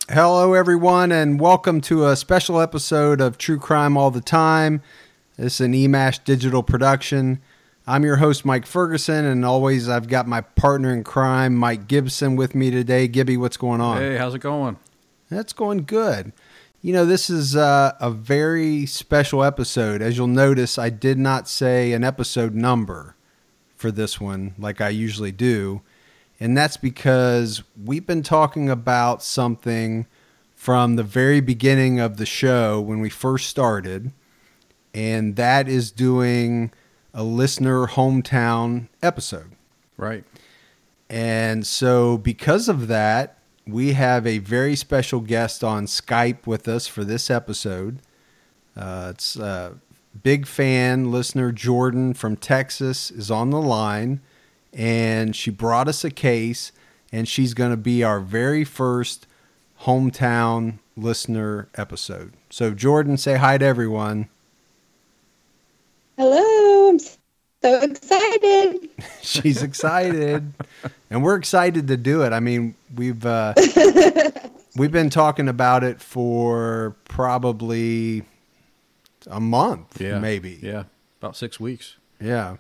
Hello, everyone, and welcome to a special episode of True Crime All the Time. This is an eMash digital production. I'm your host, Mike Ferguson, and always I've got my partner in crime, Mike Gibson, with me today. Gibby, what's going on? Hey, how's it going? That's going good. You know, this is a very special episode. As you'll notice, I did not say an episode number for this one like I usually do. And that's because we've been talking about something from the very beginning of the show when we first started. And that is doing a listener hometown episode. Right. And so because of that, we have a very special guest on Skype with us for this episode. It's a big fan, listener Jordan from Texas is on the line. And she brought us a case, and she's going to be our very first hometown listener episode. So, Jordan, say hi to everyone. Hello, I'm so excited. She's excited, and we're excited to do it. I mean, we've been talking about it for probably a month, maybe. Yeah, about 6 weeks. Yeah.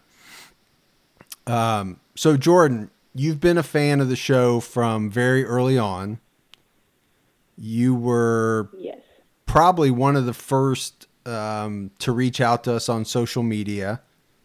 So Jordan, you've been a fan of the show from very early on. You were probably one of the first to reach out to us on social media.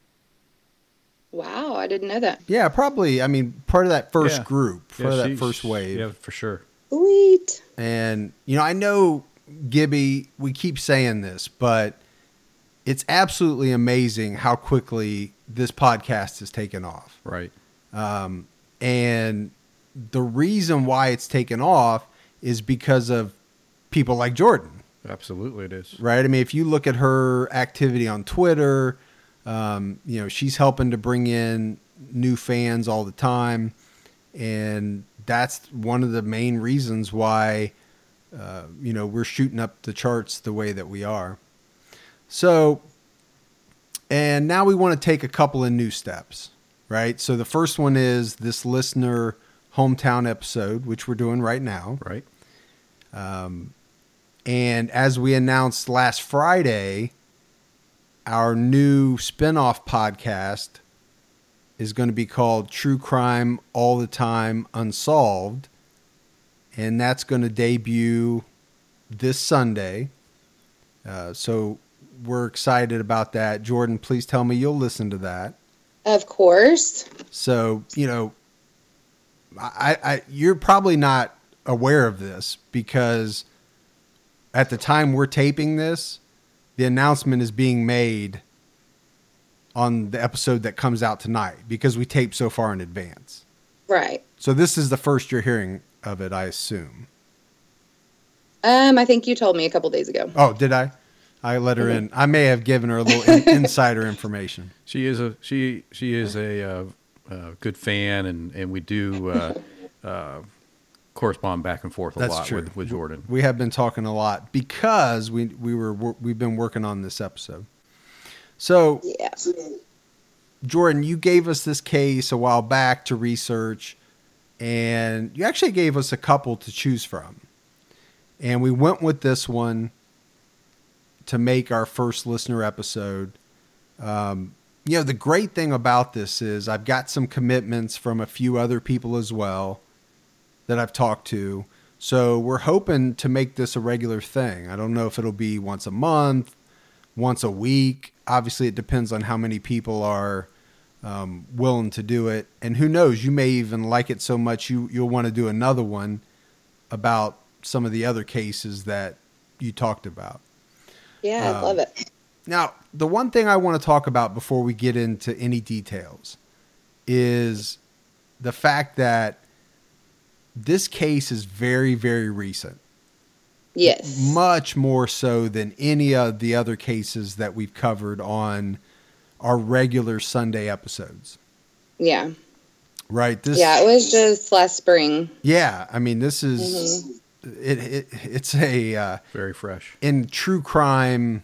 Wow, I didn't know that. Yeah, probably. I mean, part of that first group, part of that first wave. Yeah, for sure. Sweet. And, you know, I know, Gibby, we keep saying this, but it's absolutely amazing how quickly this podcast has taken off. Right. And the reason why it's taken off is because of people like Jordan. Absolutely it is. Right? I mean, if you look at her activity on Twitter, you know, she's helping to bring in new fans all the time. And that's one of the main reasons why, you know, we're shooting up the charts the way that we are. So, and now we want to take a couple of new steps, right? So the first one is this listener hometown episode, which we're doing right now. Right. And as we announced last Friday, our new spinoff podcast is going to be called True Crime All the Time Unsolved. And that's going to debut this Sunday. So we're excited about that. Jordan, please tell me you'll listen to that. Of course. So, you know, you're probably not aware of this because at the time we're taping this, the announcement is being made on the episode that comes out tonight because we taped so far in advance. Right. So this is the first you're hearing of it, I assume. I think you told me a couple days ago. Oh, did I? I let her in. I may have given her a little insider information. She is a good fan, and we do correspond back and forth a lot with Jordan. We have been talking a lot because we've been working on this episode. So, Jordan, you gave us this case a while back to research, and you actually gave us a couple to choose from. And we went with this one to make our first listener episode. You know, the great thing about this is I've got some commitments from a few other people as well that I've talked to. So we're hoping to make this a regular thing. I don't know if it'll be once a month, once a week. Obviously, it depends on how many people are willing to do it. And who knows, you may even like it so much you'll want to do another one about some of the other cases that you talked about. Yeah, I love it. Now, the one thing I want to talk about before we get into any details is the fact that this case is very, very recent. Yes. Much more so than any of the other cases that we've covered on our regular Sunday episodes. Yeah. Right? It was just last spring. Yeah. I mean, this is... It's a very fresh in true crime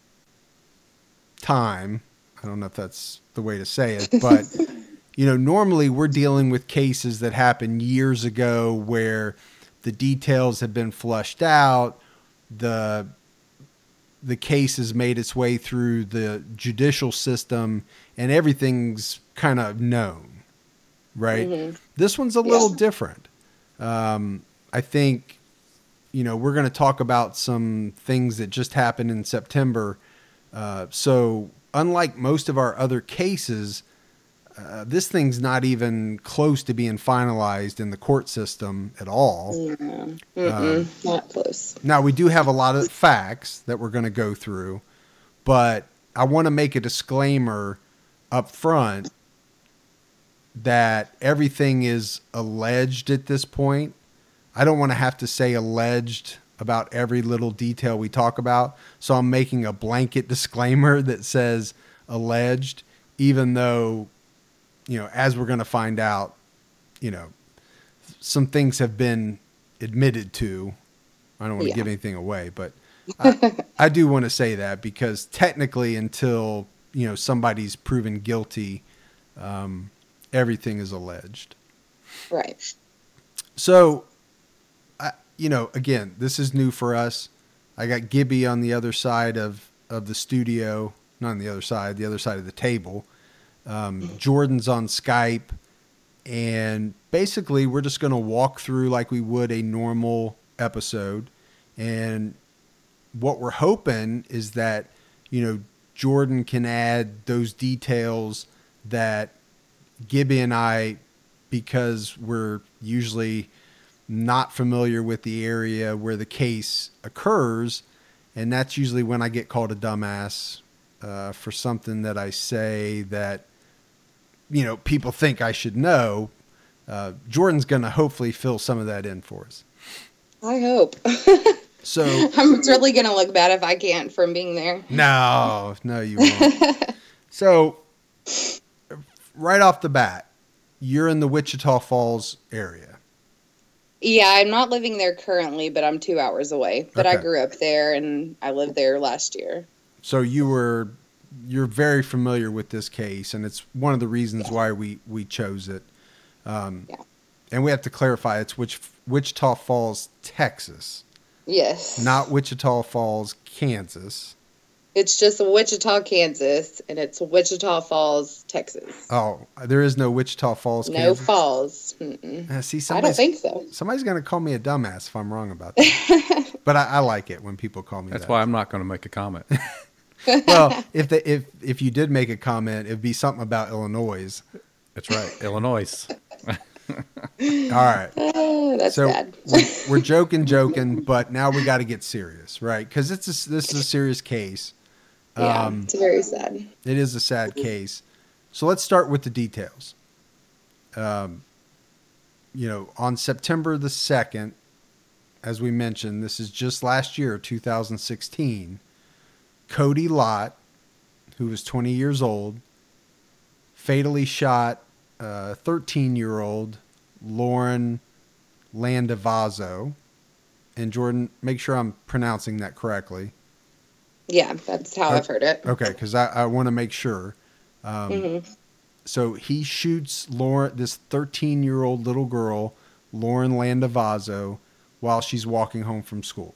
time. I don't know if that's the way to say it, but you know, normally we're dealing with cases that happened years ago where the details have been flushed out. The case has made its way through the judicial system and everything's kind of known, right? Mm-hmm. This one's a little different. I think, we're going to talk about some things that just happened in September. So unlike most of our other cases, this thing's not even close to being finalized in the court system at all. Not close. Now, we do have a lot of facts that we're going to go through, but I want to make a disclaimer up front that everything is alleged at this point. I don't want to have to say alleged about every little detail we talk about, so I'm making a blanket disclaimer that says alleged, even though, as we're going to find out, some things have been admitted to. I don't want to give anything away, but I do want to say that because technically until, somebody's proven guilty, everything is alleged. Right. So, again, this is new for us. I got Gibby on the other side of the studio, not on the other side of the table. Jordan's on Skype, and basically we're just going to walk through like we would a normal episode. And what we're hoping is that, Jordan can add those details that Gibby and I, because we're usually not familiar with the area where the case occurs, and that's usually when I get called a dumbass for something that I say that, people think I should know. Jordan's going to hopefully fill some of that in for us. I hope. So I'm really going to look bad if I can't from being there. No, you won't. So right off the bat, you're in the Wichita Falls area. Yeah, I'm not living there currently, but I'm 2 hours away. But okay. I grew up there and I lived there last year. So you're very familiar with this case, and it's one of the reasons why we chose it. And we have to clarify, it's Wichita Falls, Texas. Yes. Not Wichita Falls, Kansas. It's just Wichita, Kansas, and it's Wichita Falls, Texas. Oh, there is no Wichita Falls, Kansas? No falls. See, I don't think so. Somebody's going to call me a dumbass if I'm wrong about that. But I like it when people call me that. That's why I'm not going to make a comment. Well, if you did make a comment, it'd be something about Illinois. That's right, Illinois. All right. That's so bad. we're joking, but now we got to get serious, right? Because this is a serious case. Yeah, it's very sad. It is a sad case. So let's start with the details. On September the 2nd, as we mentioned, this is just last year, 2016, Cody Lott, who was 20 years old, fatally shot 13-year-old Lauren Landavazo. And Jordan, make sure I'm pronouncing that correctly. Yeah, that's how I've heard it. Okay, because I want to make sure. So he shoots this 13-year-old little girl, Lauren Landavazo, while she's walking home from school.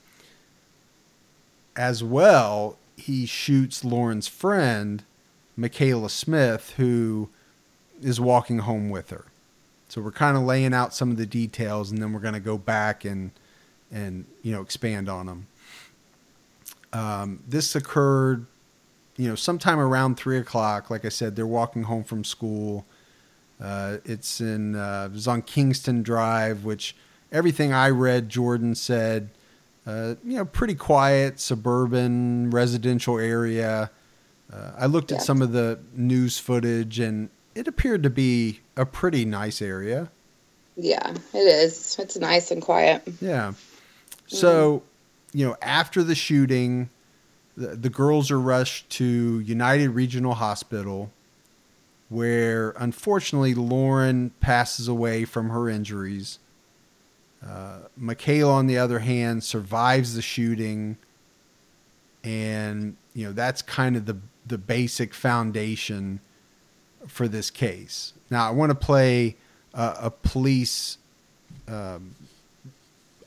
As well, he shoots Lauren's friend, Michaela Smith, who is walking home with her. So we're kind of laying out some of the details, and then we're going to go back and expand on them. This occurred, sometime around 3:00. Like I said, they're walking home from school. It was on Kingston Drive, which everything I read, Jordan said, pretty quiet, suburban, residential area. I looked at some of the news footage, and it appeared to be a pretty nice area. Yeah, it is. It's nice and quiet. Yeah. So, after the shooting, the girls are rushed to United Regional Hospital, where unfortunately Lauren passes away from her injuries. Michaela, on the other hand, survives the shooting, and that's kind of the basic foundation for this case. Now, I want to play a police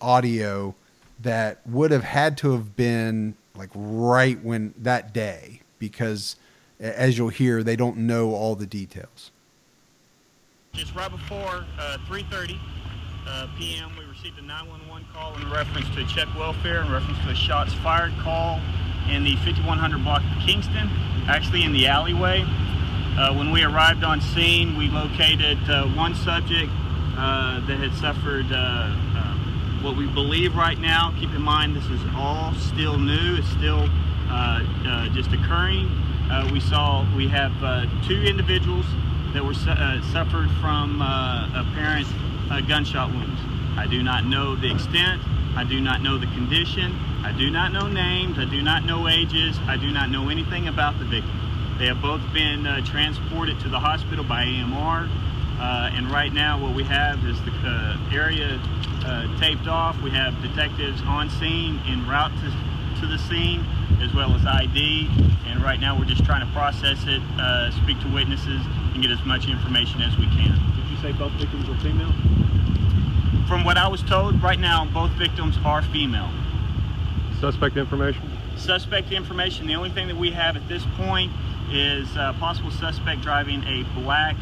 audio that would have had to have been like right when that day, because as you'll hear, they don't know all the details. Just right before 3:30 p.m., we received a 911 call in reference to check welfare, in reference to a shots fired call in the 5100 block of Kingston, actually in the alleyway. When we arrived on scene, we located one subject that had suffered what we believe right now. Keep in mind, this is all still new. It's still just occurring. We have two individuals that were suffered from apparent gunshot wounds. I do not know the extent. I do not know the condition. I do not know names. I do not know ages. I do not know anything about the victim. They have both been transported to the hospital by AMR, and right now what we have is the area taped off. We have detectives on scene en route to the scene, as well as ID, and right now we're just trying to process it, speak to witnesses, and get as much information as we can. Did you say both victims were female? From what I was told, right now both victims are female. Suspect information? Suspect information, the only thing that we have at this point is possible suspect driving a black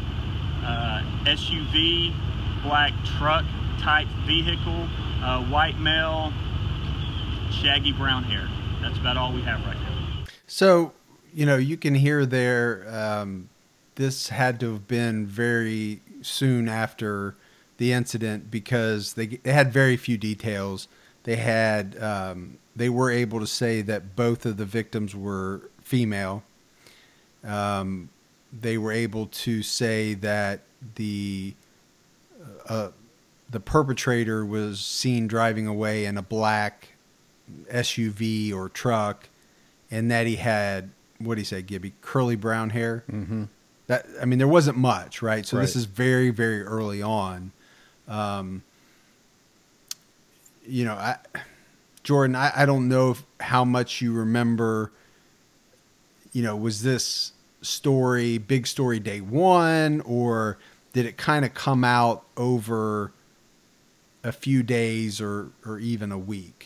SUV, black truck type vehicle, white male, shaggy brown hair. That's about all we have right now. So, you can hear there, this had to have been very soon after the incident, because they had very few details. They had, they were able to say that both of the victims were female. They were able to say that the perpetrator was seen driving away in a black SUV or truck, and that he had, what did he say, Gibby? Curly brown hair. Mm-hmm. There wasn't much, right? So right. This is very, very early on. Jordan, I don't know how much you remember. Was this story, big story day one, or did it kind of come out over a few days or even a week?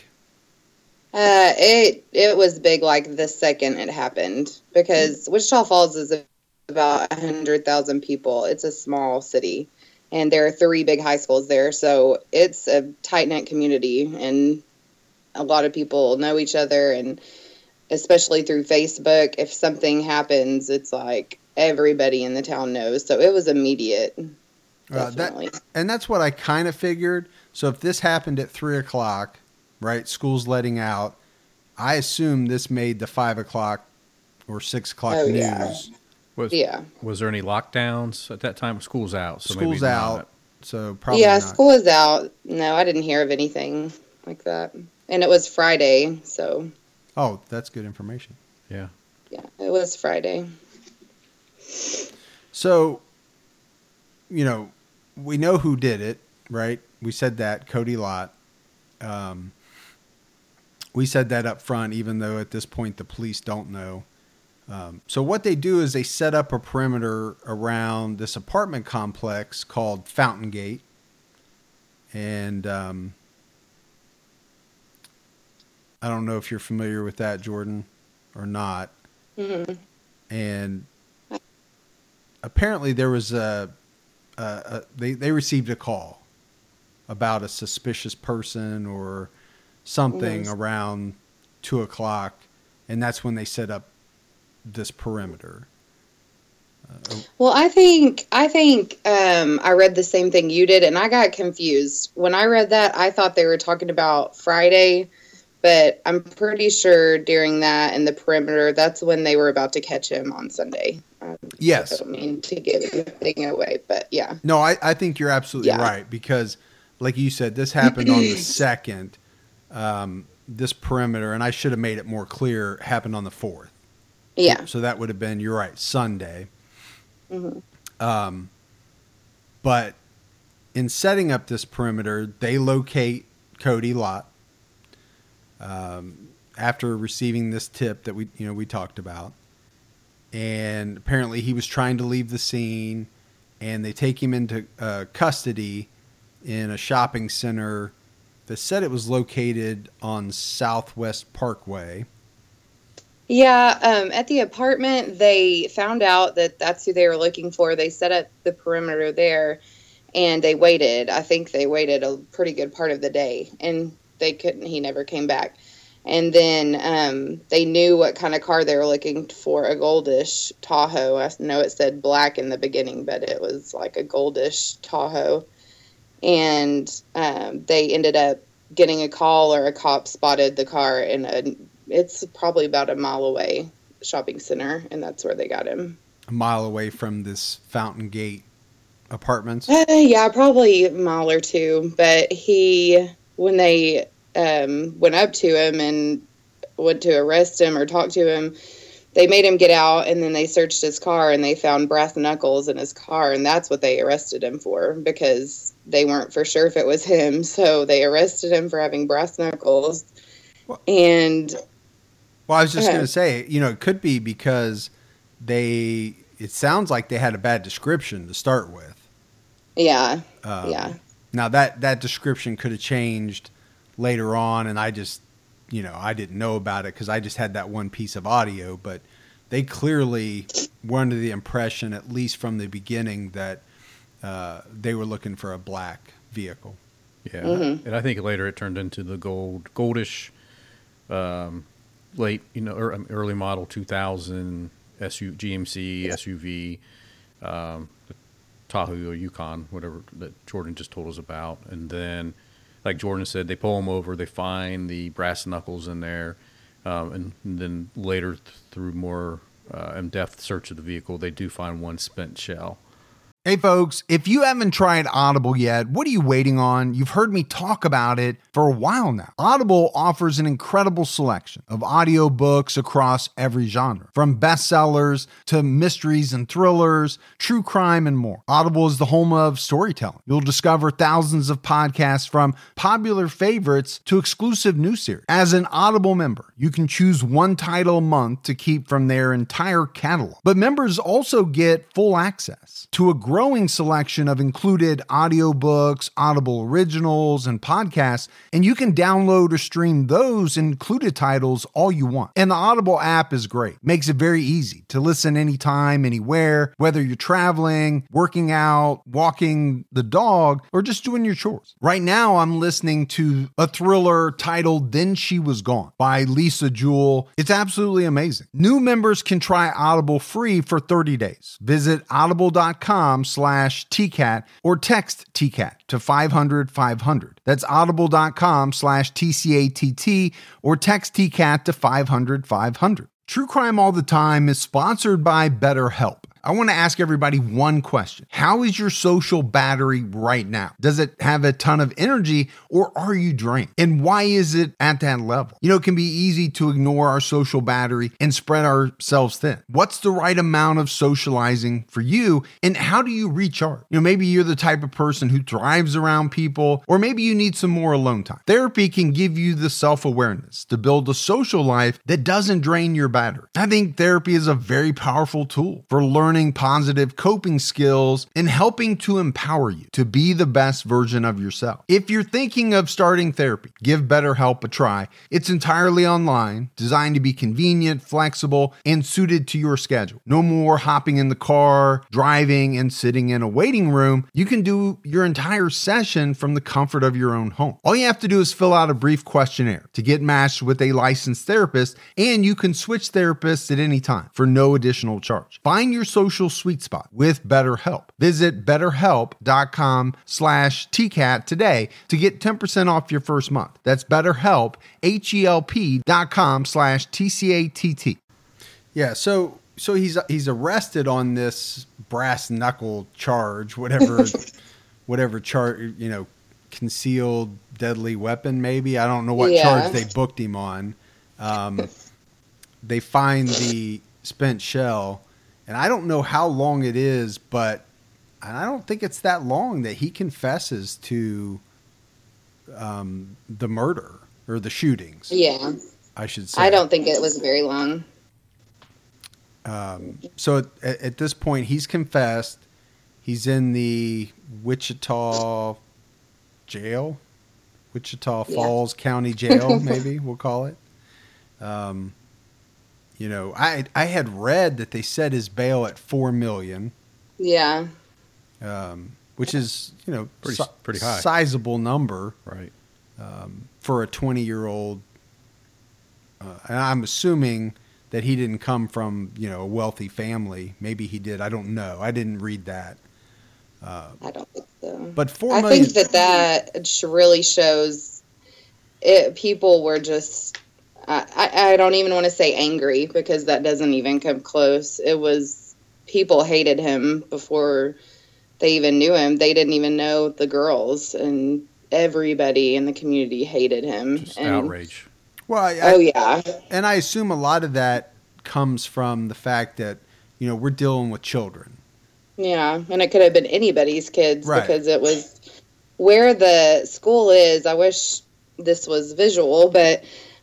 It was big like the second it happened, because Wichita Falls is about 100,000 people. It's a small city, and there are 3 big high schools there, so it's a tight-knit community, and a lot of people know each other, and especially through Facebook, if something happens, it's like everybody in the town knows. So it was immediate. Definitely. That's what I kind of figured. So if this happened at 3:00, right, school's letting out, I assume this made the 5:00 or 6:00 news. Yeah. Was there any lockdowns at that time? School's out. So school's maybe out. Not. So probably not. School is out. No, I didn't hear of anything like that. And it was Friday, so. Oh, that's good information. Yeah. Yeah, it was Friday. So, we know who did it, right? We said that, Cody Lott. We said that up front, even though at this point the police don't know. So what they do is they set up a perimeter around this apartment complex called Fountain Gate. And I don't know if you're familiar with that, Jordan, or not. Mm-hmm. And apparently there was they received a call about a suspicious person or something around 2:00, and that's when they set up this perimeter. Well, I think I read the same thing you did, and I got confused. When I read that, I thought they were talking about Friday, but I'm pretty sure during that and the perimeter, that's when they were about to catch him on Sunday. Yes. I don't mean to give anything away, but yeah. No, I think you're absolutely right, because like you said, this happened on the 2nd, this perimeter, and I should have made it more clear, happened on the 4th. Yeah. So that would have been, you're right, Sunday. Mm-hmm. But in setting up this perimeter, they locate Cody Lott after receiving this tip that we talked about. And apparently he was trying to leave the scene, and they take him into custody in a shopping center They said it was located on Southwest Parkway. Yeah, at the apartment, they found out that that's who they were looking for. They set up the perimeter there, and they waited. I think they waited a pretty good part of the day, and he never came back. And then they knew what kind of car they were looking for, a goldish Tahoe. I know it said black in the beginning, but it was like a goldish Tahoe. And they ended up getting a call, or a cop spotted the car it's probably about a mile away shopping center, and that's where they got him. A mile away from this Fountain Gate Apartments? Yeah, probably a mile or two. But when they went up to him and went to arrest him or talk to him, they made him get out, and then they searched his car, and they found brass knuckles in his car, and that's what they arrested him for, because they weren't for sure if it was him. So they arrested him for having brass knuckles. Well, and I was just going to say, it could be because it sounds like they had a bad description to start with. Yeah. Now that description could have changed later on, and I just, I didn't know about it because I just had that one piece of audio, but they clearly were under the impression, at least from the beginning, that they were looking for a black vehicle. Yeah. And I think later it turned into the goldish, late, early model 2000 GMC SUV, the Tahoe or Yukon, whatever that Jordan just told us about. And then, like Jordan said, they pull them over, they find the brass knuckles in there, and then later through more in-depth search of the vehicle, they do find one spent shell. Hey folks, if you haven't tried Audible yet, what are you waiting on? You've heard me talk about it for a while now. Audible offers an incredible selection of audiobooks across every genre, from bestsellers to mysteries and thrillers, true crime, and more. Audible is the home of storytelling. You'll discover thousands of podcasts, from popular favorites to exclusive new series. As an Audible member, you can choose one title a month to keep from their entire catalog. But members also get full access to a growing selection of included audiobooks, Audible originals, and podcasts, and you can download or stream those included titles all you want. And the Audible app is great. Makes it very easy to listen anytime, anywhere, whether you're traveling, working out, walking the dog, or just doing your chores. Right now, I'm listening to a thriller titled Then She Was Gone by Lisa Jewell. It's absolutely amazing. New members can try Audible free for 30 days. Visit audible.com/TCAT or text TCAT to 500-500. That's audible.com/TCATT or text TCAT to 500-500. True Crime All the Time is sponsored by BetterHelp. I want to ask everybody one question. How is your social battery right now? Does it have a ton of energy, or are you drained? And why is it at that level? It can be easy to ignore our social battery and spread ourselves thin. What's the right amount of socializing for you, and how do you recharge? Maybe you're the type of person who thrives around people, or maybe you need some more alone time. Therapy can give you the self-awareness to build a social life that doesn't drain your battery. I think therapy is a very powerful tool for learning positive coping skills and helping to empower you to be the best version of yourself. If you're thinking of starting therapy, give BetterHelp a try. It's entirely online, designed to be convenient, flexible, and suited to your schedule. No more hopping in the car, driving, and sitting in a waiting room. You can do your entire session from the comfort of your own home. All you have to do is fill out a brief questionnaire to get matched with a licensed therapist, and you can switch therapists at any time for no additional charge. Find your social sweet spot with BetterHelp. Visit betterhelp.com/TCAT today to get 10% off your first month. That's BetterHelp, HELP.com/TCATT. Yeah. So he's arrested on this brass knuckle charge, whatever charge, concealed deadly weapon, maybe. I don't know what charge they booked him on. They find the spent shell. And I don't know how long it is, but I don't think it's that long that he confesses to the murder or the shootings. Yeah. I should say. I don't think it was very long. So at this point, he's confessed. He's in the Wichita jail. Wichita Falls County Jail, maybe we'll call it. You know, I had read that they set his bail at $4 million. Yeah. Which is, you know, pretty high, sizable number, right? For a 20-year-old. And I'm assuming that he didn't come from, you know, a wealthy family. Maybe he did. I don't know. I didn't read that. I don't think so. But $4 million. I think that really shows it. People were just. I don't even want to say angry, because that doesn't even come close. It was people hated him before they even knew him. They didn't even know the girls, and everybody in the community hated him. Just outrage. Well, yeah. And I assume a lot of that comes from the fact that, you know, we're dealing with children. Yeah, and it could have been anybody's kids, right, because it was where the school is. I wish this was visual, but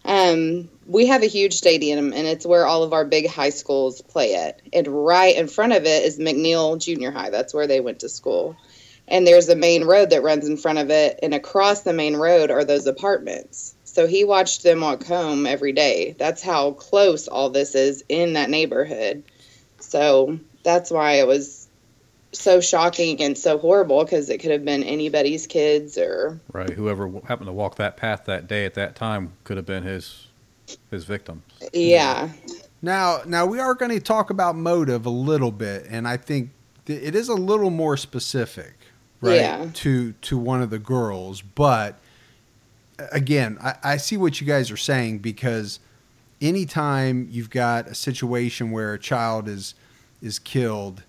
we have a huge stadium, and it's where all of our big high schools play at. And right in front of it is McNeil Junior High. That's where they went to school. And there's a main road that runs in front of it, and across the main road are those apartments. So he watched them walk home every day. That's how close all this is in that neighborhood. So that's why it was so shocking and so horrible, because it could have been anybody's kids or... Right, whoever happened to walk that path that day at that time could have been his victim. Yeah. Now we are going to talk about motive a little bit, and I think it is a little more specific, right, yeah, to one of the girls. But again, I see what you guys are saying, because anytime you've got a situation where a child is killed,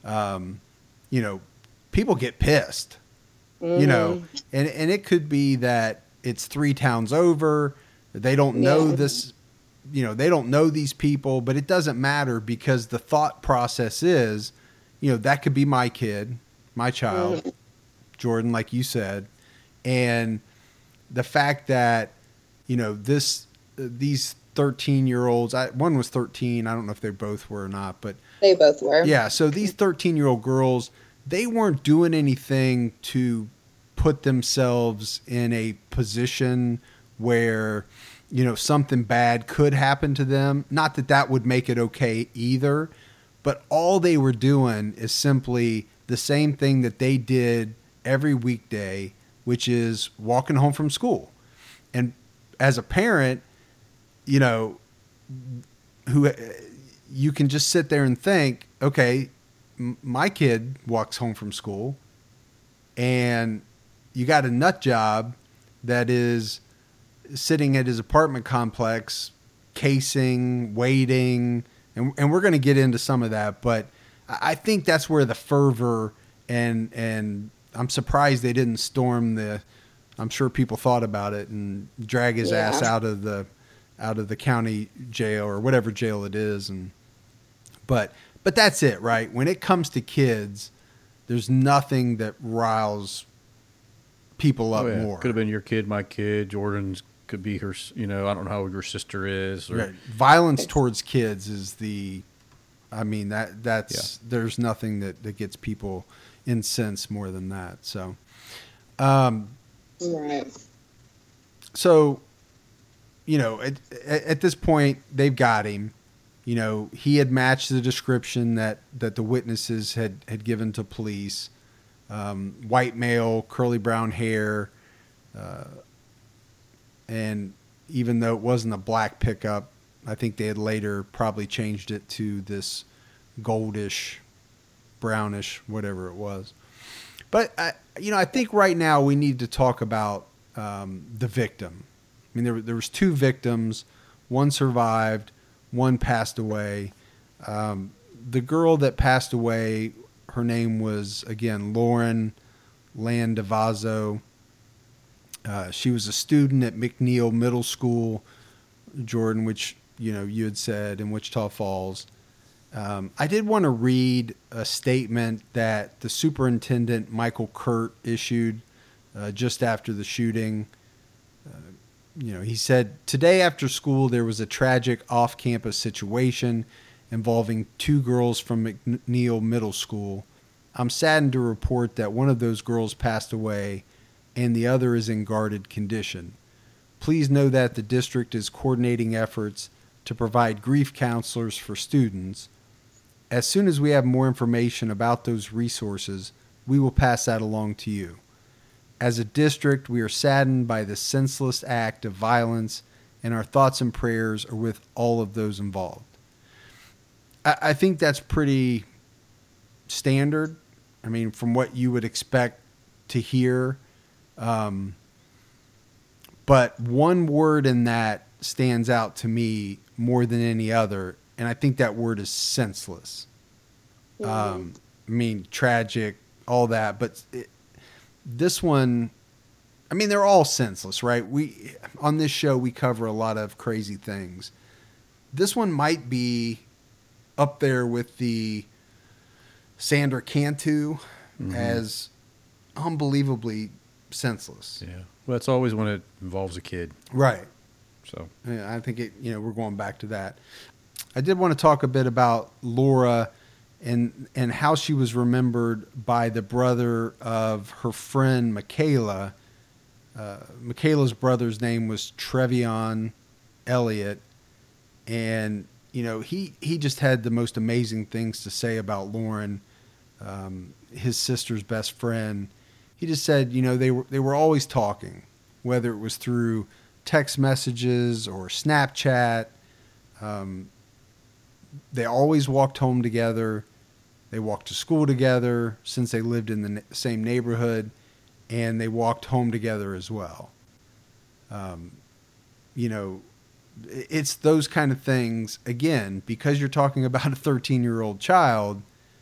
you know, people get pissed, you know, and it could be that it's 3 towns over. They don't know this, you know, they don't know these people, but it doesn't matter, because the thought process is, you know, that could be my kid, my child, Jordan, like you said. And the fact that, you know, these 13-year-olds, one was 13. I don't know if they both were or not, but they both were. Yeah. So these 13-year-old girls, they weren't doing anything to put themselves in a position where, you know, something bad could happen to them. Not that that would make it okay either, but all they were doing is simply the same thing that they did every weekday, which is walking home from school. And as a parent, you know, who you can just sit there and think, okay, my kid walks home from school, and you got a nut job that is sitting at his apartment complex, casing, waiting, and we're going to get into some of that. But I think that's where the fervor and I'm surprised they didn't storm I'm sure people thought about it and drag his ass out of the county jail or whatever jail it is. But that's it, right? When it comes to kids, there's nothing that riles people up more. Could have been your kid, my kid. Jordan's could be her, you know, I don't know how old your sister is. Or, right. Violence towards kids is there's nothing that gets people incensed more than that. So, right. So, you know, at this point, they've got him. You know, he had matched the description that the witnesses had given to police. White male, curly brown hair. And even though it wasn't a black pickup, I think they had later probably changed it to this goldish, brownish, whatever it was. But, I think right now we need to talk about the victim. I mean, there was 2 victims. One survived. One passed away. The girl that passed away, her name was, again, Lauren Landavazo. She was a student at McNeil Middle School, Jordan, which, you know, you had said in Wichita Falls. I did want to read a statement that the superintendent, Michael Kurt, issued just after the shooting. He said, "Today after school, there was a tragic off-campus situation involving 2 girls from McNeil Middle School. I'm saddened to report that one of those girls passed away and the other is in guarded condition. Please know that the district is coordinating efforts to provide grief counselors for students. As soon as we have more information about those resources, we will pass that along to you. As a district, we are saddened by the senseless act of violence, and our thoughts and prayers are with all of those involved. I think that's pretty standard. I mean, from what you would expect to hear. But one word in that stands out to me more than any other, and I think that word is senseless. I mean, tragic, all that, but this one, I mean, they're all senseless, right? On this show, we cover a lot of crazy things. This one might be up there with the Sandra Cantu as unbelievably senseless. Yeah. Well, it's always when it involves a kid. Right. So yeah, I think we're going back to that. I did want to talk a bit about Laura and how she was remembered by the brother of her friend Michaela. Michaela's brother's name was Trevion Elliott, and he just had the most amazing things to say about Lauren, his sister's best friend. He just said, they were always talking, whether it was through text messages or Snapchat. They always walked home together. They walked to school together since they lived in the same neighborhood, and they walked home together as well. It's those kind of things, again, because you're talking about a 13-year-old child.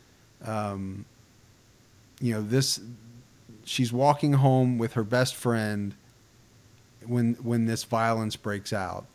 She's walking home with her best friend when this violence breaks out.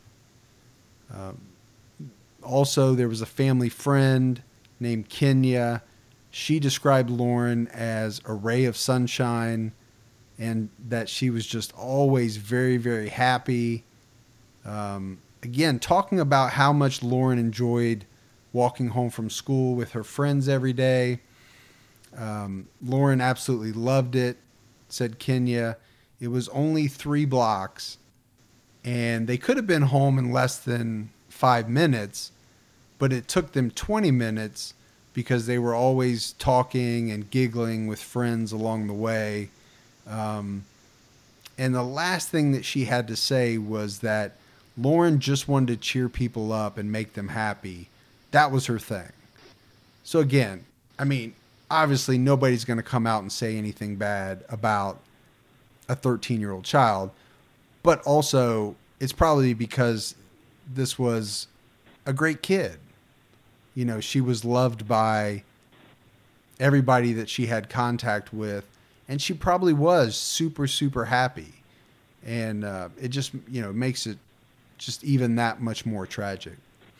Also, there was a family friend named Kenya. She described Lauren as a ray of sunshine and that she was just always very, very happy. Again, talking about how much Lauren enjoyed walking home from school with her friends every day. Lauren absolutely loved it, said Kenya. It was only 3 blocks, and they could have been home in less than 5 minutes, but it took them 20 minutes because they were always talking and giggling with friends along the way. And the last thing that she had to say was that Lauren just wanted to cheer people up and make them happy. That was her thing. So again, I mean, obviously nobody's going to come out and say anything bad about a 13-year-old child, but also it's probably because this was a great kid. She was loved by everybody that she had contact with, and she probably was super, super happy. And it just, makes it just even that much more tragic.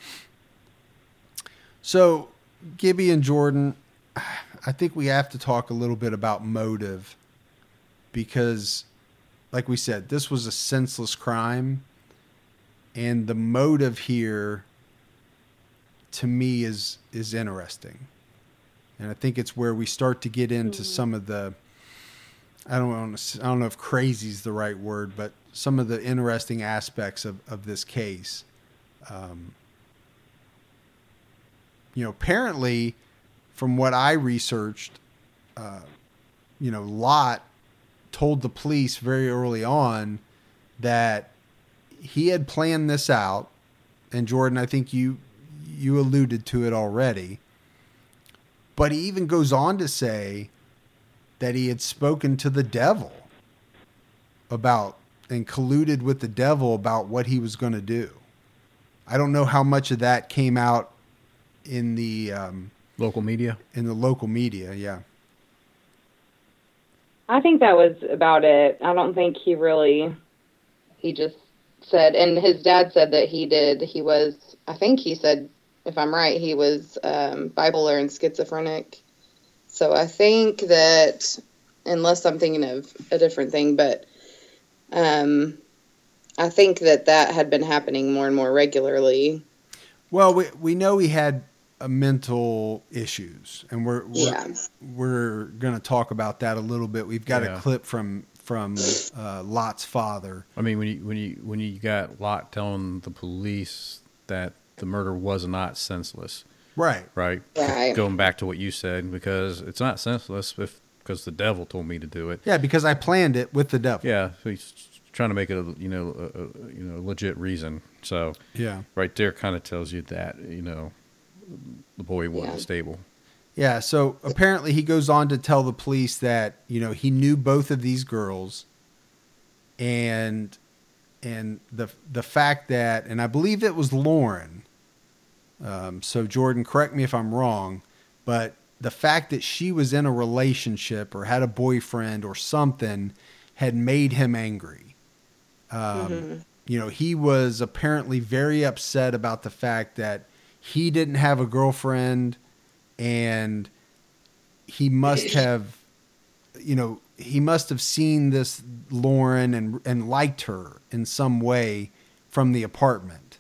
So, Gibby and Jordan, I think we have to talk a little bit about motive because, like we said, this was a senseless crime. And the motive here, to me, is interesting. And I think it's where we start to get into some of the, I don't know if crazy is the right word, but some of the interesting aspects of this case. Apparently, from what I researched, Lott told the police very early on that he had planned this out. And Jordan, I think you alluded to it already. But he even goes on to say that he had spoken to the devil about and colluded with the devil about what he was going to do. I don't know how much of that came out in the local media. In the local media, yeah. I think that was about it. I don't think he just said, and his dad said that he was, I think he said, if I'm right, he was bipolar and schizophrenic. So I think that, unless I'm thinking of a different thing, but I think that had been happening more and more regularly. Well, we know he had mental issues, and we're going to talk about that a little bit. We've got a clip from from Lot's father. I mean, when you got Lot telling the police that the murder was not senseless, Right. right? Going back to what you said, because it's not senseless because the devil told me to do it. Yeah, because I planned it with the devil. Yeah, so he's trying to make it a legit reason. So yeah, right there kind of tells you that the boy wasn't stable. Yeah, so apparently he goes on to tell the police that, he knew both of these girls, and the fact that, and I believe it was Lauren, so Jordan, correct me if I'm wrong, but the fact that she was in a relationship or had a boyfriend or something had made him angry. He was apparently very upset about the fact that he didn't have a girlfriend, and he must have seen this Lauren and liked her in some way from the apartment.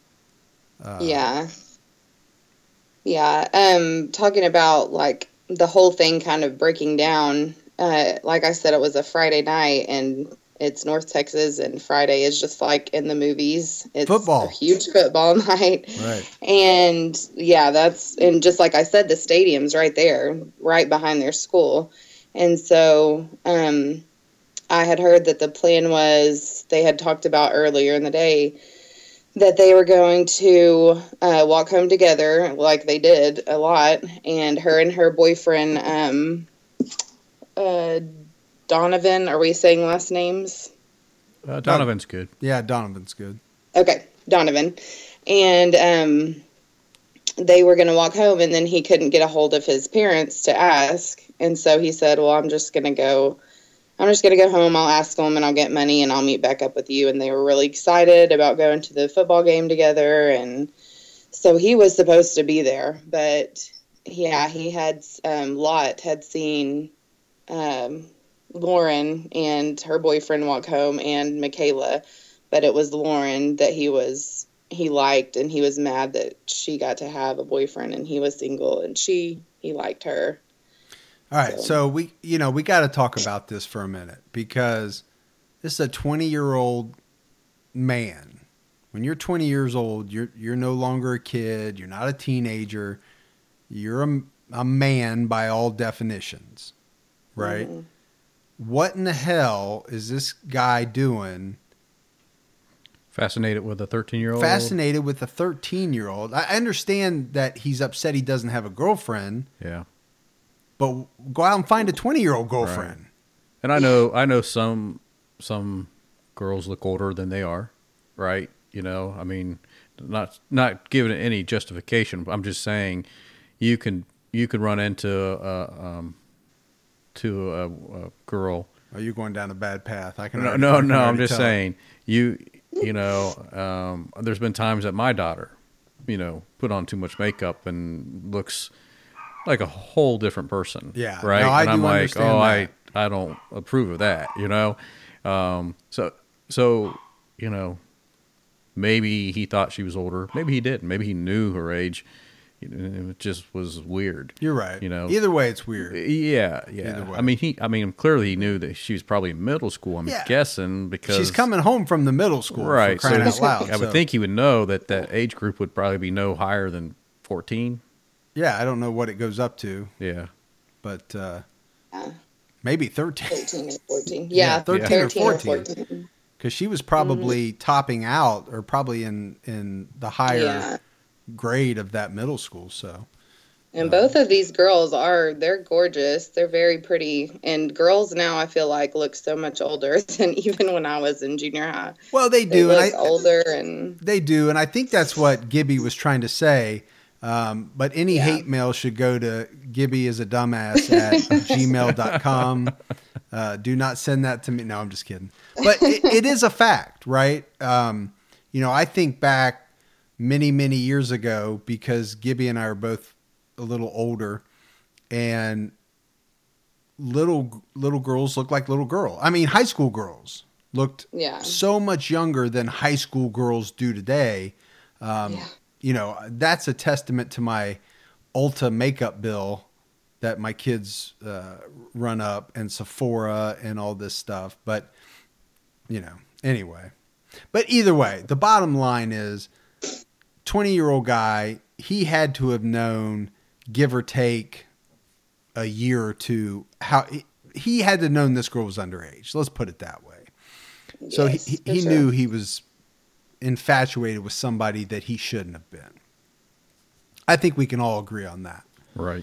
Talking about like the whole thing kind of breaking down. Like I said, it was a Friday night, and it's North Texas, and Friday is just like in the movies. It's football. A huge football night. Right. And and just like I said, the stadium's right there, right behind their school. And so I had heard that the plan was, they had talked about earlier in the day, that they were going to walk home together, like they did a lot, and her boyfriend, Donovan, are we saying last names? Donovan's good. Yeah, Donovan's good. Okay, Donovan. And they were going to walk home, and then he couldn't get a hold of his parents to ask. And so he said, well, I'm just going to go home. I'll ask them, and I'll get money, and I'll meet back up with you. And they were really excited about going to the football game together. And so he was supposed to be there. But, yeah, he had, Lot had seen Lauren and her boyfriend walk home, and Michaela. But it was Lauren that he liked, and he was mad that she got to have a boyfriend and he was single, and he liked her. All right, so we got to talk about this for a minute, because this is a 20-year-old man. When you're 20 years old, you're no longer a kid. You're not a teenager. You're a man by all definitions, right? Mm-hmm. What in the hell is this guy doing? Fascinated with a 13-year-old? Fascinated with a 13-year-old. I understand that he's upset he doesn't have a girlfriend. Yeah. But go out and find a 20-year-old girlfriend. Right. And I know some girls look older than they are, right? I mean, not giving it any justification. I'm just saying you can run into a girl. Are you going down a bad path? No. I'm just saying there's been times that my daughter, put on too much makeup and looks like a whole different person. Yeah. Right. No, and I'm like, that. I don't approve of that, So, maybe he thought she was older. Maybe he didn't. Maybe he knew her age. It just was weird. You're right. Either way, it's weird. Yeah. I mean, clearly he knew that she was probably in middle school. I'm guessing because she's coming home from the middle school. Right. For crying out loud. I would think he would know that age group would probably be no higher than 14. Yeah, I don't know what it goes up to. Yeah, but maybe 13. 13 or 14. Yeah, 13 or 14. Because she was probably topping out, or probably in the higher grade of that middle school. So, and both of these girls they're gorgeous. They're very pretty, and girls now I feel like look so much older than even when I was in junior high. Well, they do. They look older, and they do, and I think that's what Gibby was trying to say. But any hate mail should go to gibbyisadadumbass@gmail.com. Do not send that to me. No, I'm just kidding. But it is a fact, right? I think back many, many years ago, because Gibby and I are both a little older, and little girls look like little girls. I mean, high school girls looked so much younger than high school girls do today. That's a testament to my Ulta makeup bill that my kids run up, and Sephora and all this stuff. But, anyway. But either way, the bottom line is 20-year-old guy, he had to have known, give or take a year or two, how he had to have known this girl was underage. Let's put it that way. So Yes, he for knew sure. he was infatuated with somebody that he shouldn't have been. I think we can all agree on that. Right.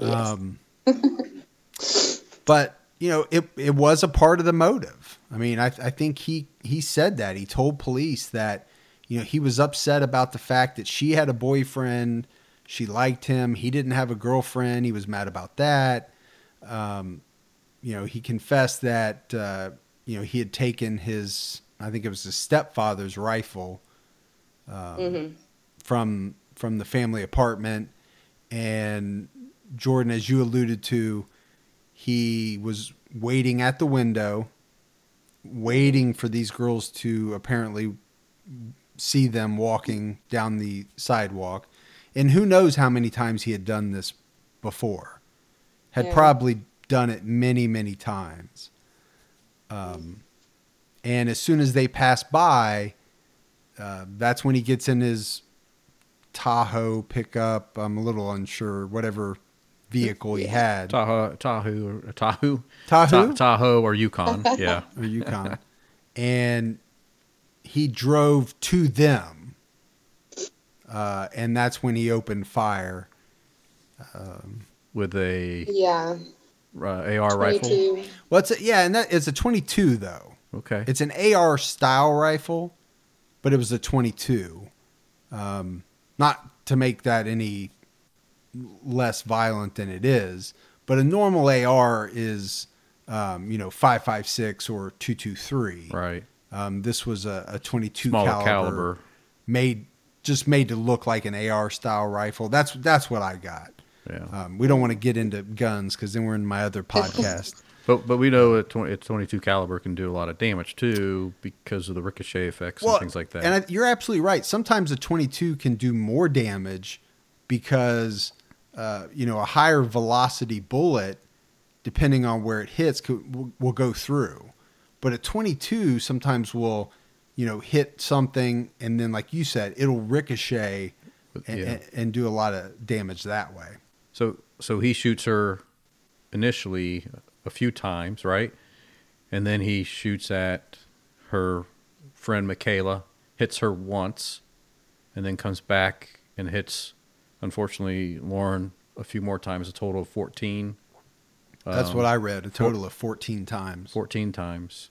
But it was a part of the motive. I mean, I think he said that. He told police that he was upset about the fact that she had a boyfriend. She liked him. He didn't have a girlfriend. He was mad about that. He confessed that he had taken his, I think it was his stepfather's rifle from the family apartment. And Jordan, as you alluded to, he was waiting at the window, waiting for these girls to apparently see them walking down the sidewalk. And who knows how many times he had done this before. Had probably done it many, many times. And as soon as they pass by, that's when he gets in his Tahoe pickup. I'm a little unsure, whatever vehicle he had. Tahoe or Yukon. Yeah. Or Yukon. And he drove to them. And that's when he opened fire. With a AR 22. rifle. Well, it's a 22 though. Okay. It's an AR style rifle, but it was a 22. Not to make that any less violent than it is, but a normal AR is, 5.56 or 223. Right. This was a 22 Smaller caliber. made to look like an AR style rifle. That's what I got. Yeah. We don't want to get into guns because then we're in my other podcast. But we know a 22 caliber can do a lot of damage too because of the ricochet effects and things like that. And you're absolutely right. Sometimes a 22 can do more damage because a higher velocity bullet, depending on where it hits, will go through. But a 22 sometimes will, hit something, and then, like you said, it'll ricochet and do a lot of damage that way. So he shoots her initially a few times, right? And then he shoots at her friend Michaela, hits her once, and then comes back and hits, unfortunately, Lauren a few more times, a total of 14. That's what I read, a total of 14 times. 14 times,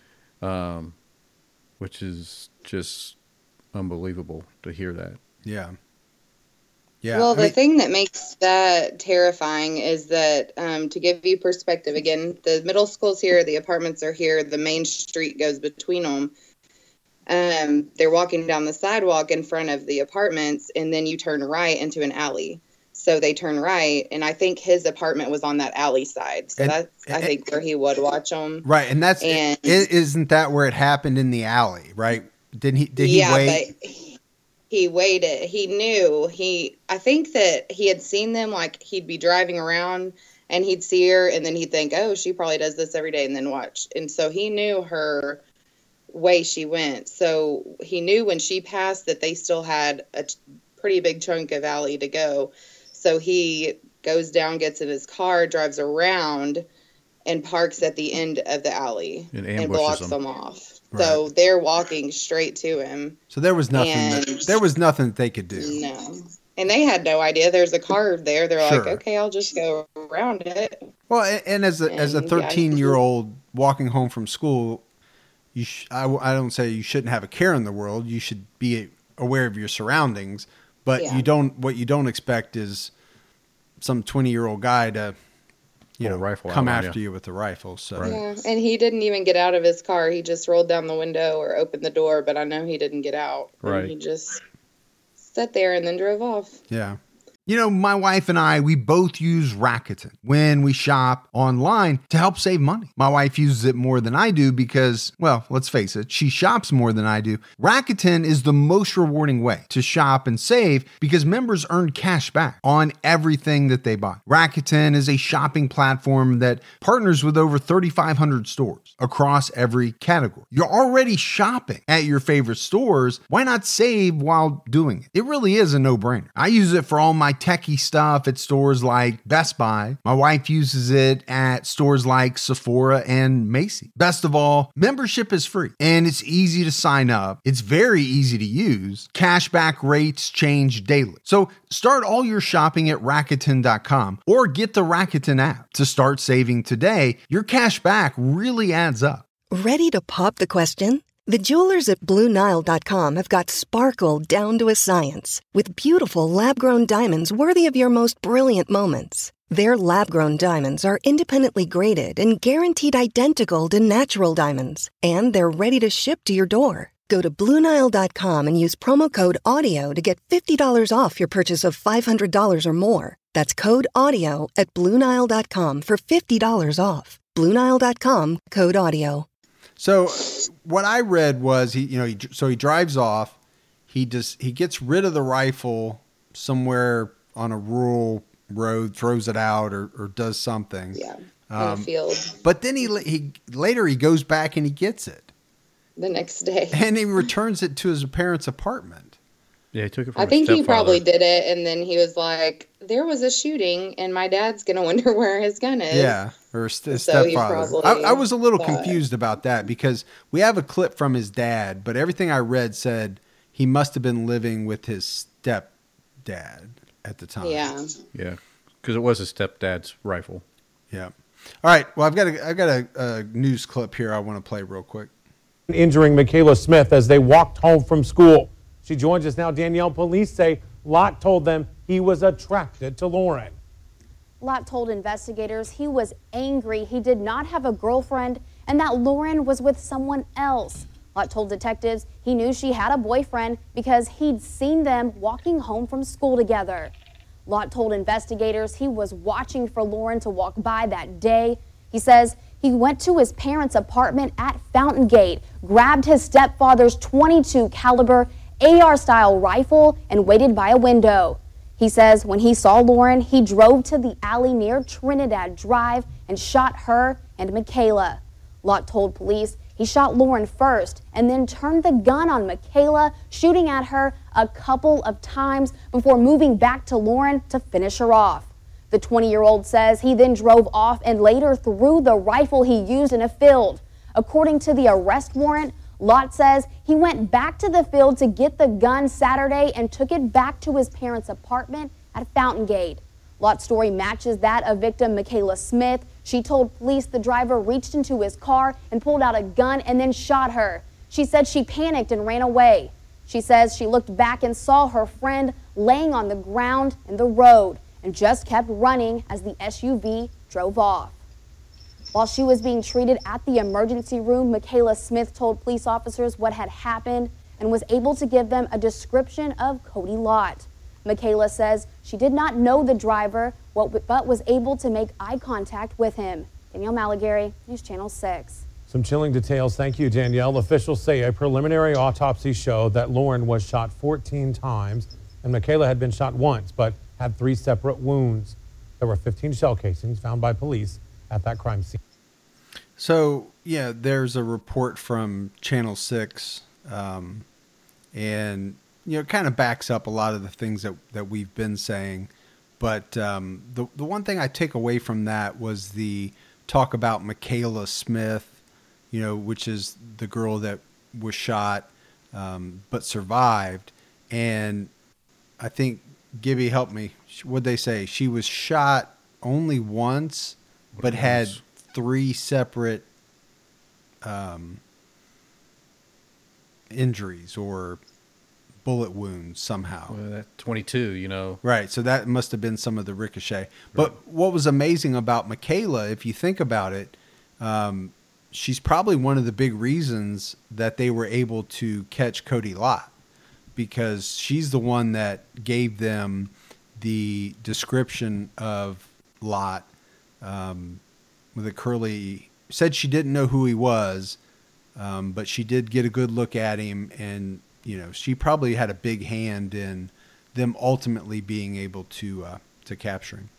which is just unbelievable to hear that. Yeah. Yeah. Well, the thing that makes that terrifying is that, to give you perspective, again, the middle school's here, the apartments are here, the main street goes between them. They're walking down the sidewalk in front of the apartments, and then you turn right into an alley. So they turn right, and I think his apartment was on that alley side. So that's, I think, where he would watch them. Right, and isn't that where it happened, in the alley, right? Did he wait? But he waited. He knew. I think that he had seen them, like he'd be driving around and he'd see her and then he'd think, oh, she probably does this every day, and then watch. And so he knew her way she went. So he knew when she passed that they still had a pretty big chunk of alley to go. So he goes down, gets in his car, drives around, and parks at the end of the alley and blocks them off. Right. So they're walking straight to him. So there was nothing. There was nothing that they could do. No, and they had no idea. There's a car there. They're like, okay, I'll just go around it. Well, and as a 13-year-old walking home from school, I don't say you shouldn't have a care in the world. You should be aware of your surroundings. But what you don't expect is some 20-year-old guy to, come after you with a rifle. So yeah, and he didn't even get out of his car. He just rolled down the window or opened the door. But I know he didn't get out. Right. He just sat there and then drove off. Yeah. You know, my wife and I, we both use Rakuten when we shop online to help save money. My wife uses it more than I do because, well, let's face it, she shops more than I do. Rakuten is the most rewarding way to shop and save because members earn cash back on everything that they buy. Rakuten is a shopping platform that partners with over 3,500 stores across every category. You're already shopping at your favorite stores. Why not save while doing it? It really is a no-brainer. I use it for all my techie stuff at stores like Best Buy. My wife uses it at stores like Sephora and Macy's. Best of all, membership is free and it's easy to sign up. It's very easy to use. Cashback rates change daily. So start all your shopping at Rakuten.com or get the Rakuten app to start saving today. Your cash back really adds up. Ready to pop the question? The jewelers at BlueNile.com have got sparkle down to a science with beautiful lab-grown diamonds worthy of your most brilliant moments. Their lab-grown diamonds are independently graded and guaranteed identical to natural diamonds, and they're ready to ship to your door. Go to BlueNile.com and use promo code AUDIO to get $50 off your purchase of $500 or more. That's code AUDIO at BlueNile.com for $50 off. BlueNile.com, code AUDIO. So what I read was he drives off. He gets rid of the rifle somewhere on a rural road, throws it out or does something. Yeah, in a field. But then he later goes back and he gets it the next day, and he returns it to his parents' apartment. Yeah, he took it from I think his he stepfather. probably did it, and then he was like, there was a shooting, and my dad's going to wonder where his gun is. Yeah, or his So he stepfather. probably I was a little thought- confused about that because we have a clip from his dad, but everything I read said he must have been living with his stepdad at the time. Yeah. Yeah, because it was his stepdad's rifle. Yeah. All right. Well, I've got a news clip here I want to play real quick. Injuring Michaela Smith as they walked home from school. She joins us now. Danielle, police say Lott told them he was attracted to Lauren. Lott told investigators he was angry he did not have a girlfriend and that Lauren was with someone else. Lott told detectives he knew she had a boyfriend because he'd seen them walking home from school together. Lott told investigators he was watching for Lauren to walk by that day. He says he went to his parents' apartment at Fountain Gate, grabbed his stepfather's .22 caliber AR-style rifle, and waited by a window. He says when he saw Lauren, he drove to the alley near Trinidad Drive and shot her and Michaela. Lott told police he shot Lauren first and then turned the gun on Michaela, shooting at her a couple of times before moving back to Lauren to finish her off. The 20-year-old says he then drove off and later threw the rifle he used in a field. According to the arrest warrant, Lott says he went back to the field to get the gun Saturday and took it back to his parents' apartment at Fountain Gate. Lott's story matches that of victim Michaela Smith. She told police the driver reached into his car and pulled out a gun and then shot her. She said she panicked and ran away. She says she looked back and saw her friend laying on the ground in the road and just kept running as the SUV drove off. While she was being treated at the emergency room, Michaela Smith told police officers what had happened and was able to give them a description of Cody Lott. Michaela says she did not know the driver, but was able to make eye contact with him. Danielle Malagary, News Channel 6. Some chilling details. Thank you, Danielle. Officials say a preliminary autopsy showed that Lauren was shot 14 times and Michaela had been shot once, but had 3 separate wounds. There were 15 shell casings found by police at that crime scene. So, yeah, there's a report from Channel 6, and, it kind of backs up a lot of the things that we've been saying. But the one thing I take away from that was the talk about Michaela Smith, which is the girl that was shot but survived. And I think, Gibby, help me. What'd they say? She was shot only once, but had 3 separate injuries or bullet wounds somehow. Well, that 22, Right, so that must have been some of the ricochet. But what was amazing about Michaela, if you think about it, she's probably one of the big reasons that they were able to catch Cody Lott, because she's the one that gave them the description of Lot, with a curly, said she didn't know who he was, but she did get a good look at him, and she probably had a big hand in them ultimately being able to capture him.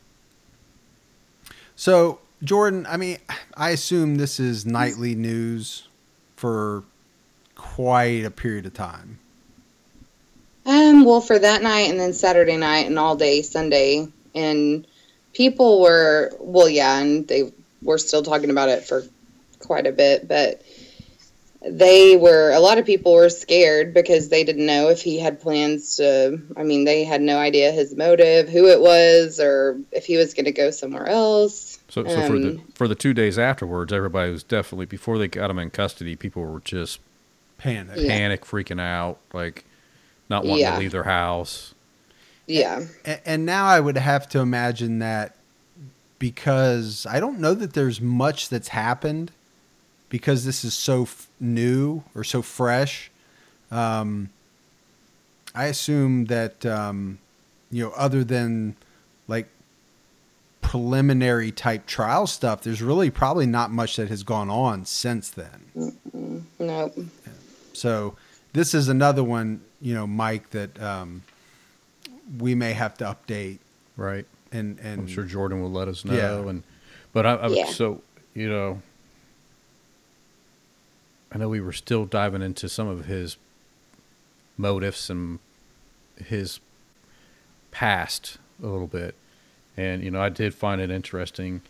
So, Jordan, I mean, I assume this is nightly news for quite a period of time. Well, for that night and then Saturday night and all day Sunday, and people were, and they were still talking about it for quite a bit, but a lot of people were scared because they didn't know if he had plans to, they had no idea his motive, who it was, or if he was going to go somewhere else. So for the 2 days afterwards, everybody was definitely, before they got him in custody, people were just panic, freaking out, like not wanting to leave their house. Yeah. And now I would have to imagine that, because I don't know that there's much that's happened, because this is so new or so fresh. I assume that, other than like preliminary type trial stuff, there's really probably not much that has gone on since then. Nope. So this is another one, Mike, that we may have to update. Right. And I'm sure Jordan will let us know. Yeah. So, I know we were still diving into some of his motives and his past a little bit. And, I did find it interesting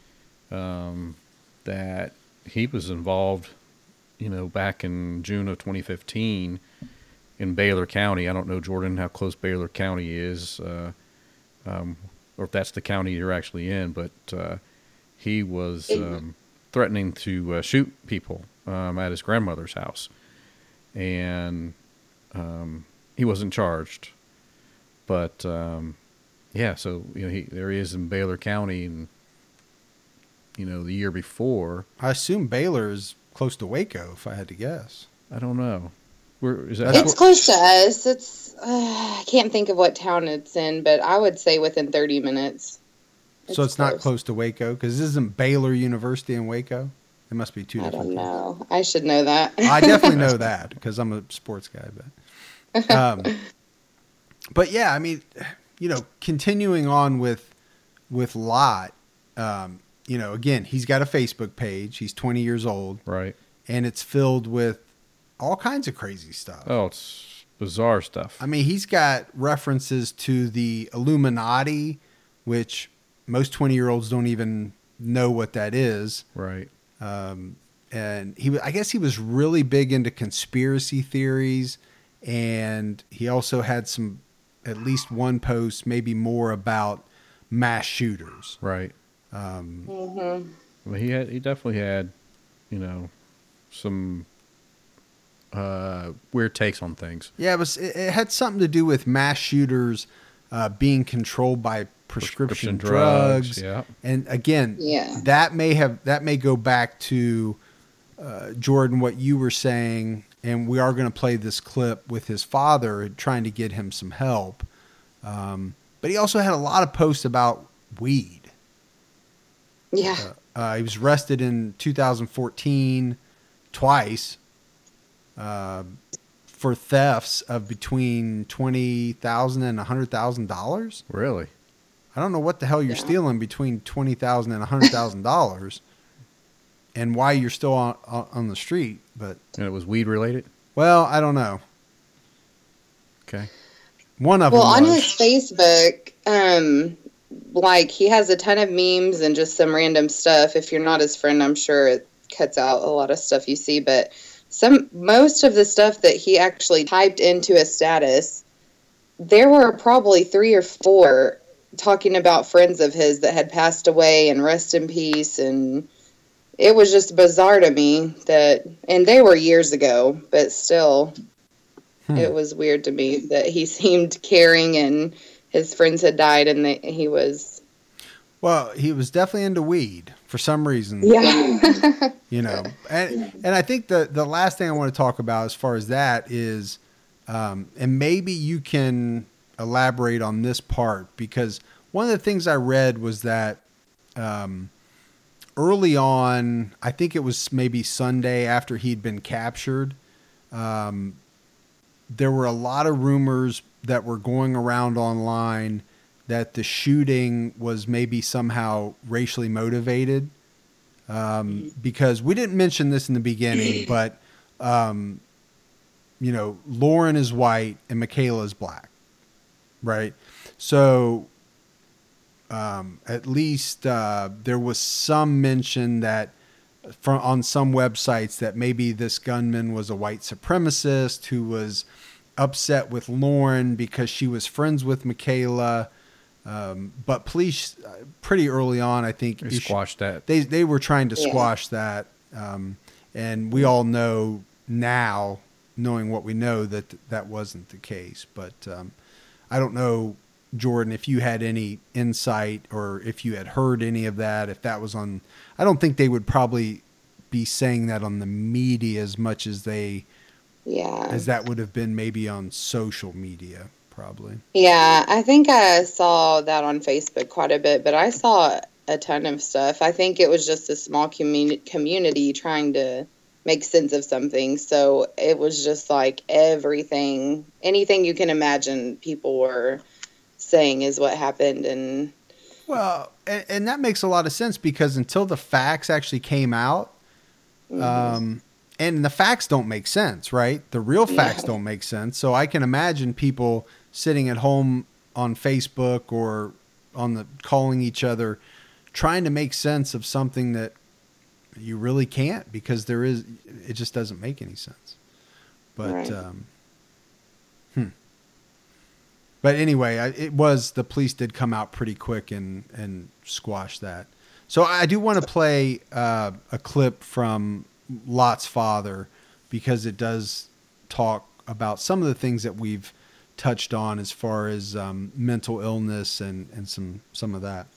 that he was involved, back in June of 2015 in Baylor County. I don't know, Jordan, how close Baylor County is, or if that's the county you're actually in, but he was threatening to shoot people at his grandmother's house. And he wasn't charged. But, so, there he is in Baylor County, and, the year before. I assume Baylor is close to Waco, if I had to guess. I don't know. It's close to us. It's I can't think of what town it's in, but I would say within 30 minutes. So it's not close to Waco, because isn't Baylor University in Waco? It must be two different. I don't know. I should know that. I definitely know that because I'm a sports guy, but yeah, continuing on with Lot, again, he's got a Facebook page. He's 20 years old, right? And it's filled with all kinds of crazy stuff. Oh, it's bizarre stuff. He's got references to the Illuminati, which most 20-year-olds don't even know what that is. Right. And I guess he was really big into conspiracy theories, and he also had at least one post, maybe more, about mass shooters. Right. Well, he definitely had, some weird takes on things. Yeah, it had something to do with mass shooters being controlled by prescription drugs. Yeah. And again, that may go back to Jordan, what you were saying, and we are going to play this clip with his father trying to get him some help. But he also had a lot of posts about weed. Yeah. He was arrested in 2014 twice for thefts of between $20,000 and $100,000. Really? I don't know what the hell you're stealing between $20,000 and $100,000, and why you're still on the street. But and it was weed related. Well, I don't know. Okay. One of them. Well, on his Facebook, he has a ton of memes and just some random stuff. If you're not his friend, I'm sure it cuts out a lot of stuff you see. But most of the stuff that he actually typed into a status, there were probably 3 or 4 talking about friends of his that had passed away and rest in peace. And it was just bizarre to me and they were years ago, but still, it was weird to me that he seemed caring and his friends had died and he was. Well, he was definitely into weed for some reason. Yeah. And I think the last thing I want to talk about as far as that is, and maybe you can elaborate on this part, because one of the things I read was that early on, I think it was maybe Sunday after he'd been captured, there were a lot of rumors that were going around online that the shooting was maybe somehow racially motivated. Because we didn't mention this in the beginning, but, you know, Lauren is white and Michaela is black, right? So at least there was some mention that on some websites that maybe this gunman was a white supremacist who was upset with Lauren because she was friends with Michaela. But police pretty early on, I think, They squashed that. They were trying to squash that. And we all know now, knowing what we know, that wasn't the case. But I don't know, Jordan, if you had any insight or if you had heard any of that, if that was on, I don't think they would probably be saying that on the media as much as as that would have been maybe on social media, probably. Yeah, I think I saw that on Facebook quite a bit, but I saw a ton of stuff. I think it was just a small community trying to make sense of something. So it was just like anything you can imagine, people were saying is what happened. And well, and that makes a lot of sense, because until the facts actually came out, and the facts don't make sense, right? The real facts don't make sense. So I can imagine people sitting at home on Facebook or calling each other, trying to make sense of something that you really can't, because it just doesn't make any sense. But, right. But anyway, the police did come out pretty quick and squash that. So I do want to play a clip from Lot's father, because it does talk about some of the things that we've touched on as far as mental illness and some of that.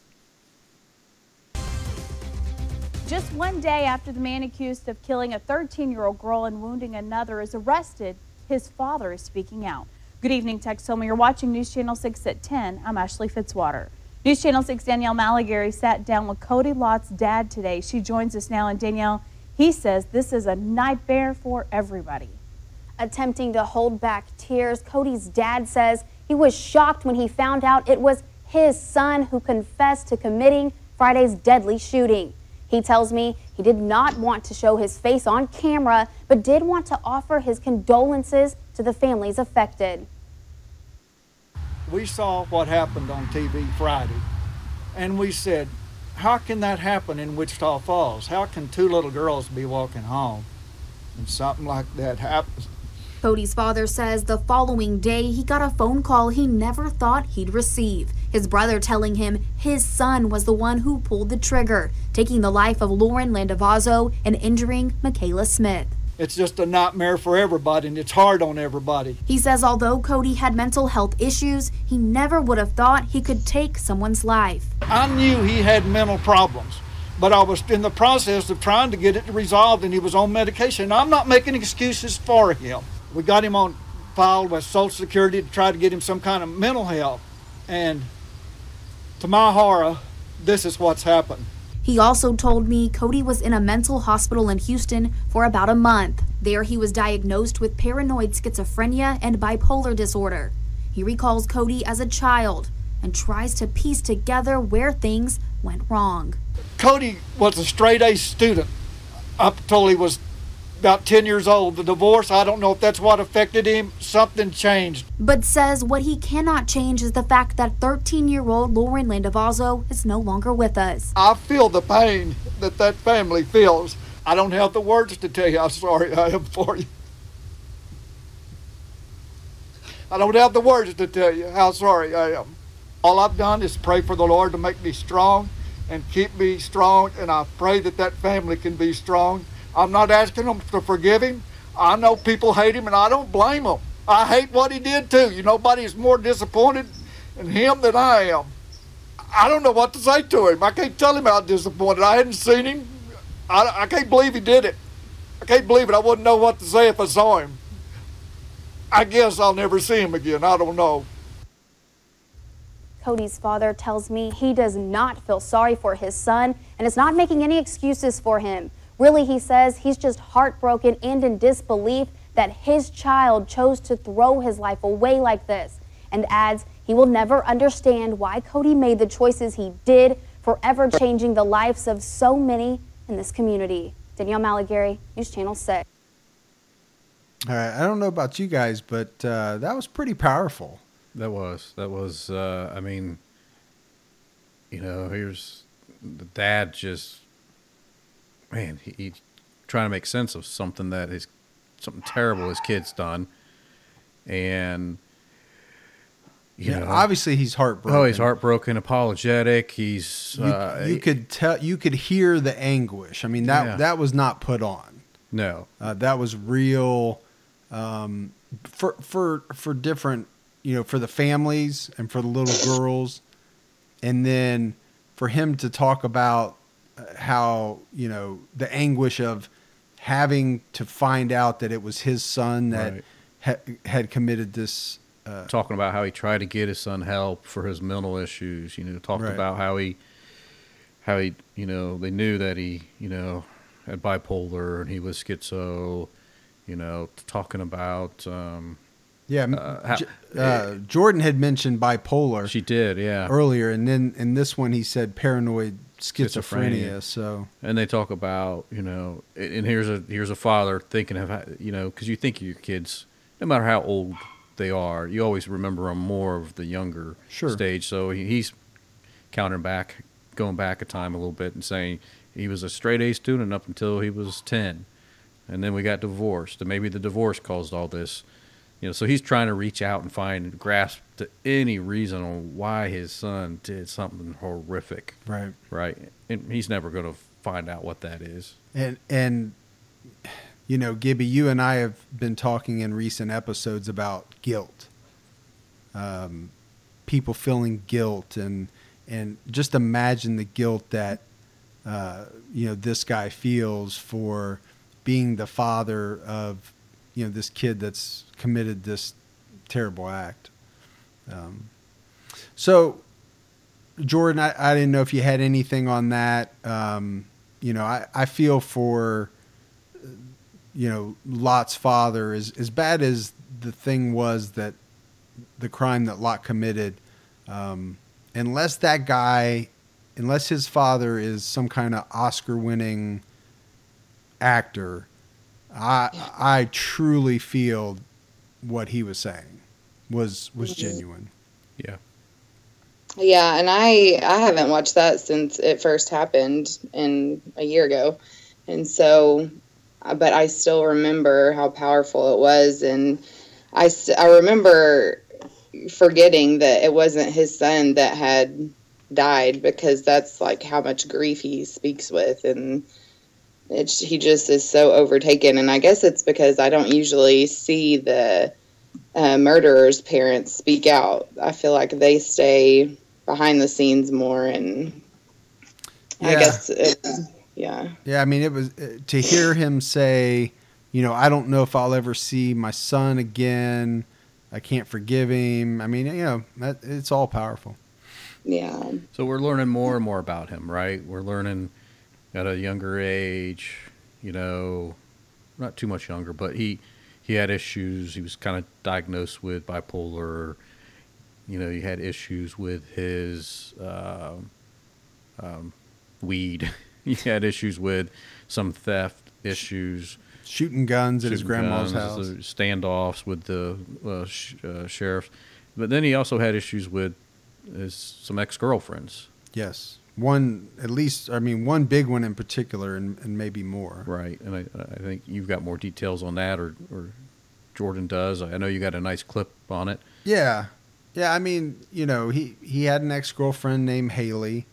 Just one day after the man accused of killing a 13-year-old girl and wounding another is arrested, his father is speaking out. Good evening, Texoma. You're watching News Channel 6 at 10. I'm Ashley Fitzwater. News Channel 6 Danielle Malagary sat down with Cody Lott's dad today. She joins us now. And Danielle, he says this is a nightmare for everybody. Attempting to hold back tears, Cody's dad says he was shocked when he found out it was his son who confessed to committing Friday's deadly shooting. He tells me he did not want to show his face on camera, but did want to offer his condolences to the families affected. We saw what happened on TV Friday, and we said, how can that happen in Wichita Falls? How can two little girls be walking home and something like that happens? Cody's father says the following day he got a phone call he never thought he'd receive. His brother telling him his son was the one who pulled the trigger, taking the life of Lauren Landavazo and injuring Michaela Smith. It's just a nightmare for everybody, and it's hard on everybody. He says although Cody had mental health issues, he never would have thought he could take someone's life. I knew he had mental problems, but I was in the process of trying to get it resolved, and he was on medication. I'm not making excuses for him. We got him on file with Social Security to try to get him some kind of mental help, and to my horror, this is what's happened. He also told me Cody was in a mental hospital in Houston for about a month. There he was diagnosed with paranoid schizophrenia and bipolar disorder. He recalls Cody as a child and tries to piece together where things went wrong. Cody was a straight-A student up until he was about 10 years old. The divorce, I don't know if that's what affected him. Something changed. But says what he cannot change is the fact that 13-year-old Lauren Landavazo is no longer with us. I feel the pain that family feels. I don't have the words to tell you how sorry I am for you. I don't have the words to tell you how sorry I am. All I've done is pray for the Lord to make me strong and keep me strong, and I pray that family can be strong. I'm not asking them to forgive him. I know people hate him, and I don't blame them. I hate what he did, too. Nobody is more disappointed in him than I am. I don't know what to say to him. I can't tell him how disappointed. I hadn't seen him. I can't believe he did it. I can't believe it. I wouldn't know what to say if I saw him. I guess I'll never see him again. I don't know. Cody's father tells me he does not feel sorry for his son and is not making any excuses for him. Really, he says he's just heartbroken and in disbelief that his child chose to throw his life away like this, and adds he will never understand why Cody made the choices he did, forever changing the lives of so many in this community. Danielle Malagary, News Channel 6. All right, I don't know about you guys, but that was pretty powerful. That was, I mean, here's the dad just, man, he trying to make sense of something something terrible his kid's done. And, obviously he's heartbroken. Oh, he's heartbroken, apologetic. He's, you could tell, you could hear the anguish. I mean, that was not put on. No, that was real, for different, for the families and for the little girls. And then for him to talk about how, the anguish of having to find out that it was his son that had committed this. Talking about how he tried to get his son help for his mental issues, talked about how he, they knew that he, had bipolar and he was schizo, talking about, Jordan had mentioned bipolar. She did, yeah. Earlier. And then in this one, he said paranoid schizophrenia. So, and they talk about, and here's a father thinking of, because you think of your kids, no matter how old they are, you always remember them more of the younger stage. So he's going back a time a little bit and saying he was a straight A student up until he was 10. And then we got divorced, and maybe the divorce caused all this. So he's trying to reach out and find and grasp to any reason on why his son did something horrific. Right. And he's never going to find out what that is. And Gibby, you and I have been talking in recent episodes about guilt. People feeling guilt and just imagine the guilt that, this guy feels for being the father of, this kid that's committed this terrible act. So, Jordan, I didn't know if you had anything on that. I feel for, Lot's father, as bad as the thing was that the crime that Lot committed, unless his father is some kind of Oscar-winning actor, I truly feel what he was saying was genuine. Yeah. Yeah, and I haven't watched that since it first happened a year ago. And so, but I still remember how powerful it was. And I remember forgetting that it wasn't his son that had died, because that's like how much grief he speaks with. And he just is so overtaken. And I guess it's because I don't usually see the murderer's parents speak out. I feel like they stay behind the scenes more. And I guess, yeah. Yeah, I mean, it was to hear him say, I don't know if I'll ever see my son again. I can't forgive him. I mean, it's all powerful. Yeah. So we're learning more and more about him, right? We're learning at a younger age, not too much younger, but he had issues. He was kind of diagnosed with bipolar. He had issues with his weed. He had issues with some theft issues. Shooting guns at his grandma's house. Standoffs with the sheriff. But then he also had issues with some ex-girlfriends. Yes. One big one in particular, and maybe more. Right. And I think you've got more details on that, or Jordan does. I know you got a nice clip on it. Yeah. Yeah, I mean, he had an ex-girlfriend named Haley.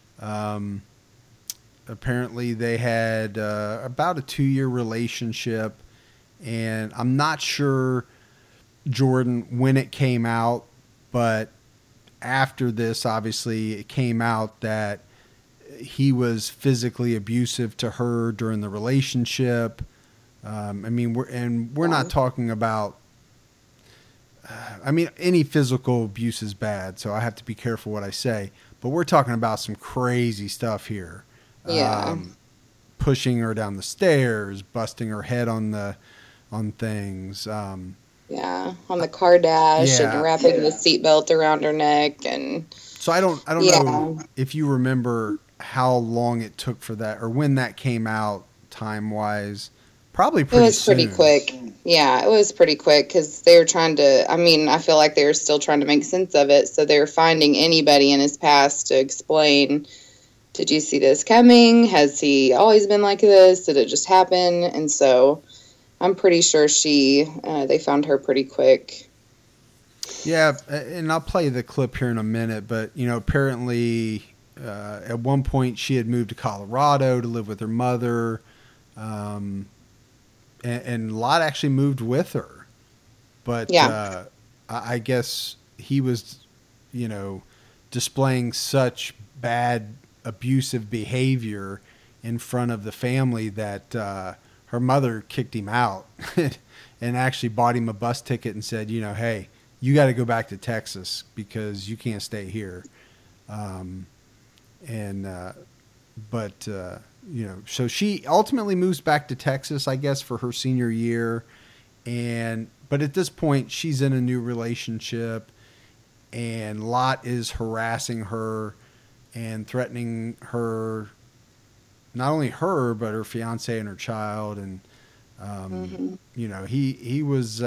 Apparently they had about a 2-year relationship, and I'm not sure, Jordan, when it came out, but after this, obviously, it came out that he was physically abusive to her during the relationship. We're not talking about I mean, any physical abuse is bad, so I have to be careful what I say. But we're talking about some crazy stuff here. Yeah. Pushing her down the stairs, busting her head on things. Yeah, on the car dash Yeah. and wrapping the seatbelt around her neck, and So I don't Yeah. know if you remember how long it took for that, or when that came out time wise. Probably it pretty was pretty soon. quick. Yeah, it was pretty quick because they were trying to. I mean, I feel like they were still trying to make sense of it, so they were finding anybody in his past to explain. Did you see this coming? Has he always been like this? Did it just happen? And so, I'm pretty sure they found her pretty quick. Yeah, and I'll play the clip here in a minute, but apparently at one point she had moved to Colorado to live with her mother, and Lot actually moved with her, but Yeah. I guess he was, displaying such bad abusive behavior in front of the family that her mother kicked him out and actually bought him a bus ticket and said, hey, you got to go back to Texas because you can't stay here. So she ultimately moves back to Texas, I guess, for her senior year. But at this point, she's in a new relationship, and Lot is harassing her and threatening her, not only her, but her fiance and her child. And, he was,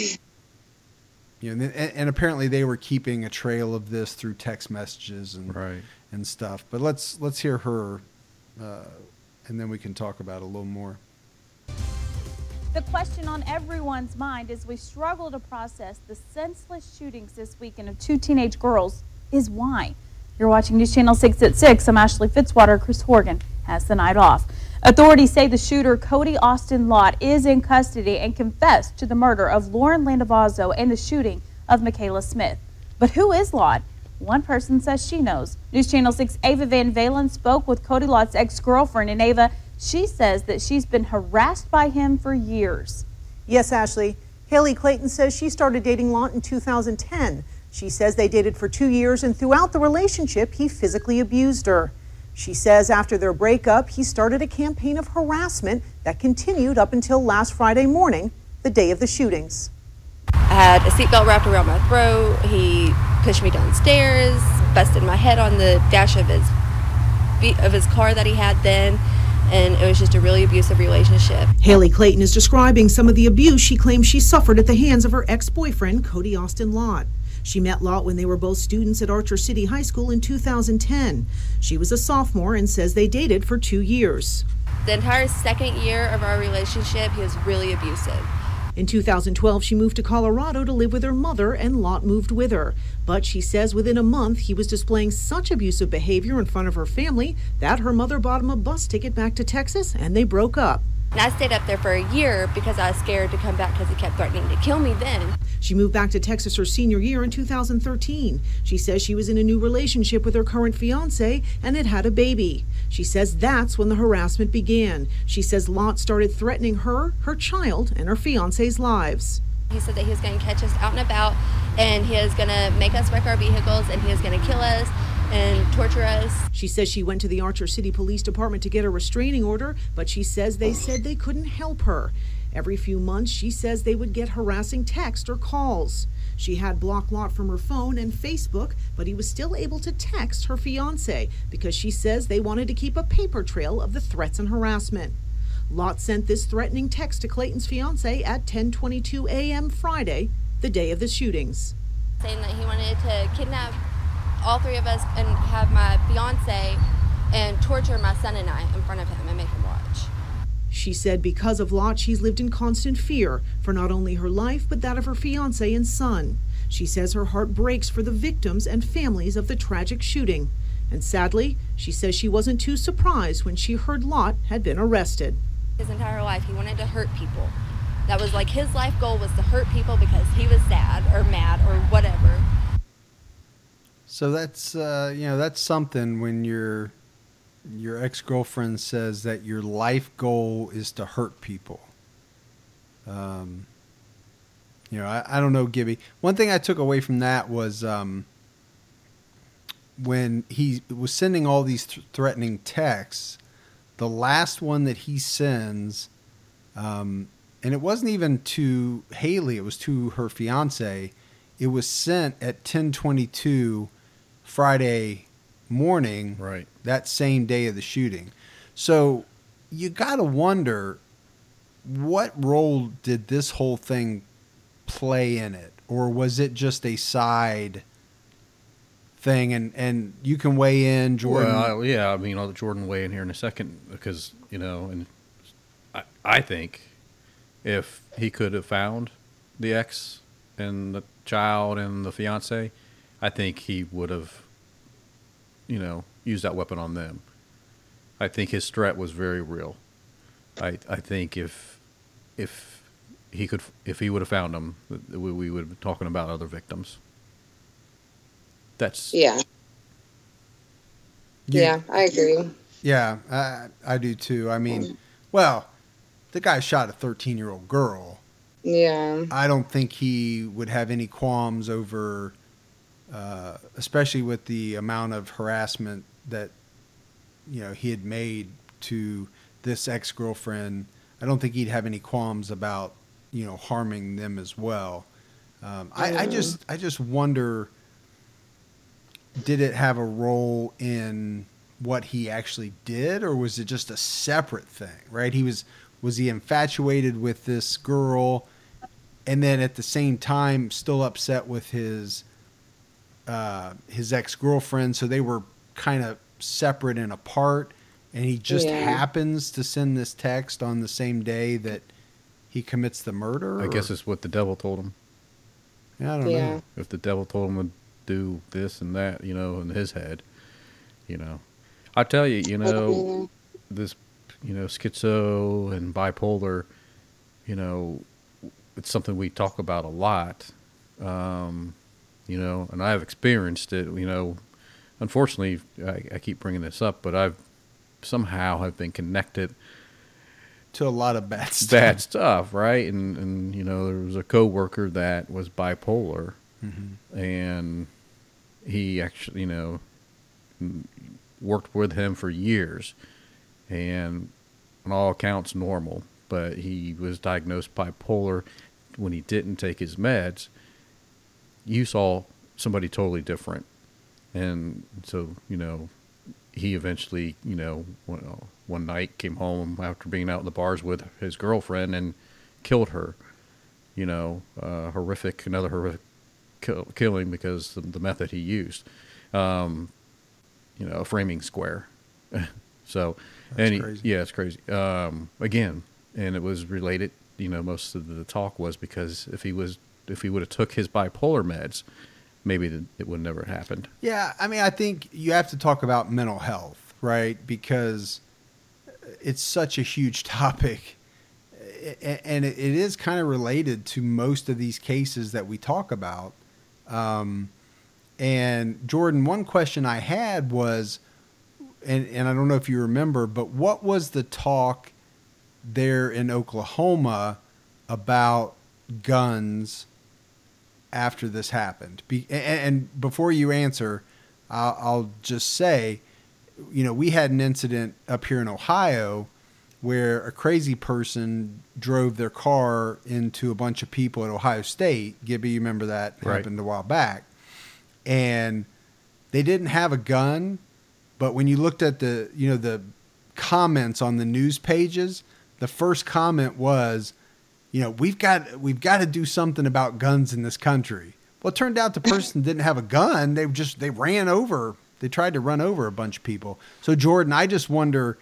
and apparently they were keeping a trail of this through text messages and stuff. But let's hear her, and then we can talk about it a little more. The question on everyone's mind as we struggle to process the senseless shootings this weekend of 2 teenage girls is why. You're watching News Channel 6 at 6. I'm Ashley Fitzwater. Chris Horgan has the night off. Authorities say the shooter, Cody Austin Lott, is in custody and confessed to the murder of Lauren Landavazo and the shooting of Michaela Smith. But who is Lott? One person says she knows. News Channel 6 Ava Van Valen spoke with Cody Lott's ex-girlfriend, and Ava, she says that she's been harassed by him for years. Yes, Ashley. Haley Clayton says she started dating Lott in 2010. She says they dated for 2 years, and throughout the relationship, he physically abused her. She says after their breakup, he started a campaign of harassment that continued up until last Friday morning, the day of the shootings. I had a seatbelt wrapped around my throat. He pushed me downstairs, busted my head on the dash of his car that he had then, and it was just a really abusive relationship. Haley Clayton is describing some of the abuse she claims she suffered at the hands of her ex-boyfriend, Cody Austin Lott. She met Lott when they were both students at Archer City High School in 2010. She was a sophomore and says they dated for 2 years. The entire second year of our relationship, he was really abusive. In 2012, she moved to Colorado to live with her mother, and Lott moved with her. But she says within a month, he was displaying such abusive behavior in front of her family that her mother bought him a bus ticket back to Texas, and they broke up. And I stayed up there for a year because I was scared to come back because he kept threatening to kill me then. She moved back to Texas her senior year in 2013. She says she was in a new relationship with her current fiance and had a baby. She says that's when the harassment began. She says Lott started threatening her, her child, and her fiance's lives. He said that he was going to catch us out and about, and he was going to make us wreck our vehicles, and he was going to kill us and torture us. She says she went to the Archer City Police Department to get a restraining order, but she says they said they couldn't help her. Every few months, she says they would get harassing texts or calls. She had blocked Lott from her phone and Facebook, but he was still able to text her fiance because she says they wanted to keep a paper trail of the threats and harassment. Lott sent this threatening text to Clayton's fiance at 10:22 a.m. Friday, the day of the shootings. Saying that he wanted to kidnap all three of us and have my fiance and torture my son and I in front of him and make him watch. She said because of Lott, she's lived in constant fear for not only her life, but that of her fiance and son. She says her heart breaks for the victims and families of the tragic shooting. And sadly, she says she wasn't too surprised when she heard Lott had been arrested. His entire life, he wanted to hurt people. That was like his life goal, was to hurt people because he was sad or mad or whatever. So that's, that's something when your ex-girlfriend says that your life goal is to hurt people. I don't know, Gibby. One thing I took away from that was when he was sending all these threatening texts, the last one that he sends, and it wasn't even to Haley, it was to her fiance. It was sent at 10:22 Friday morning, right, that same day of the shooting. So you got to wonder, what role did this whole thing play in it, or was it just a side thing? And you can weigh in, Jordan. Well, yeah, I mean, I'll let Jordan weigh in here in a second, because and I think if he could have found the ex and the child and the fiance, I think he would have used that weapon on them. I think his threat was very real. I think if he would have found them, we would have been talking about other victims. That's yeah, I agree. Yeah, I do too. I mean, well, the guy shot a 13-year-old girl. Yeah, I don't think he would have any qualms over, especially with the amount of harassment that he had made to this ex-girlfriend. I don't think he'd have any qualms about harming them as well. I just wonder, did it have a role in what he actually did, or was it just a separate thing? Right? Was he infatuated with this girl, and then at the same time still upset with his ex-girlfriend? So they were kind of separate and apart, and he just happens to send this text on the same day that he commits the murder? I guess it's what the devil told him. Yeah, I don't know. If the devil told him to do this and that, in his head, I tell you, this, schizo and bipolar, it's something we talk about a lot, and I've experienced it, unfortunately, I keep bringing this up, but I've somehow have been connected to a lot of bad stuff, right? And there was a coworker that was bipolar, and he actually, worked with him for years, and on all accounts normal, but he was diagnosed bipolar when he didn't take his meds. You saw somebody totally different, and so he eventually, one night came home after being out in the bars with his girlfriend and killed her. Another horrific killing because of the method he used. A framing square. So, crazy. Yeah, it's crazy. Again, and it was related. Most of the talk was because if he would have took his bipolar meds, maybe it would never have happened. Yeah, I mean, I think you have to talk about mental health, right? Because it's such a huge topic, and it is kind of related to most of these cases that we talk about. And Jordan, one question I had was, and I don't know if you remember, but what was the talk there in Oklahoma about guns after this happened? And before you answer, I'll just say, we had an incident up here in Ohio where a crazy person drove their car into a bunch of people at Ohio State. Gibby, you remember that happened a while back. And they didn't have a gun, but when you looked at the comments on the news pages, the first comment was, we've got to do something about guns in this country. Well, it turned out the person didn't have a gun. They tried to run over a bunch of people. So Jordan, I just wonder,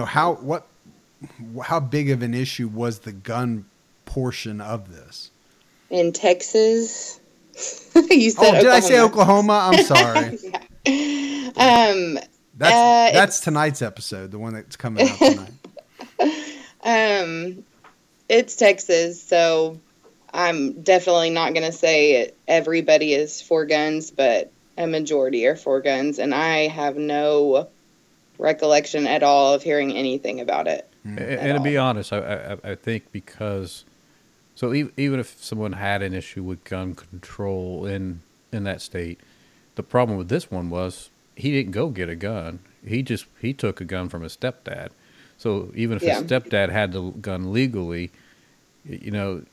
how big of an issue was the gun portion of this? In Texas, you said did I say Oklahoma? I'm sorry. That's tonight's episode, the one that's coming out tonight. It's Texas, so I'm definitely not going to say everybody is for guns, but a majority are for guns, and I have no recollection at all of hearing anything about it. And to be honest, I think because So even if someone had an issue with gun control in that state, the problem with this one was he didn't go get a gun. He took a gun from his stepdad. So even if his stepdad had the gun legally, you know,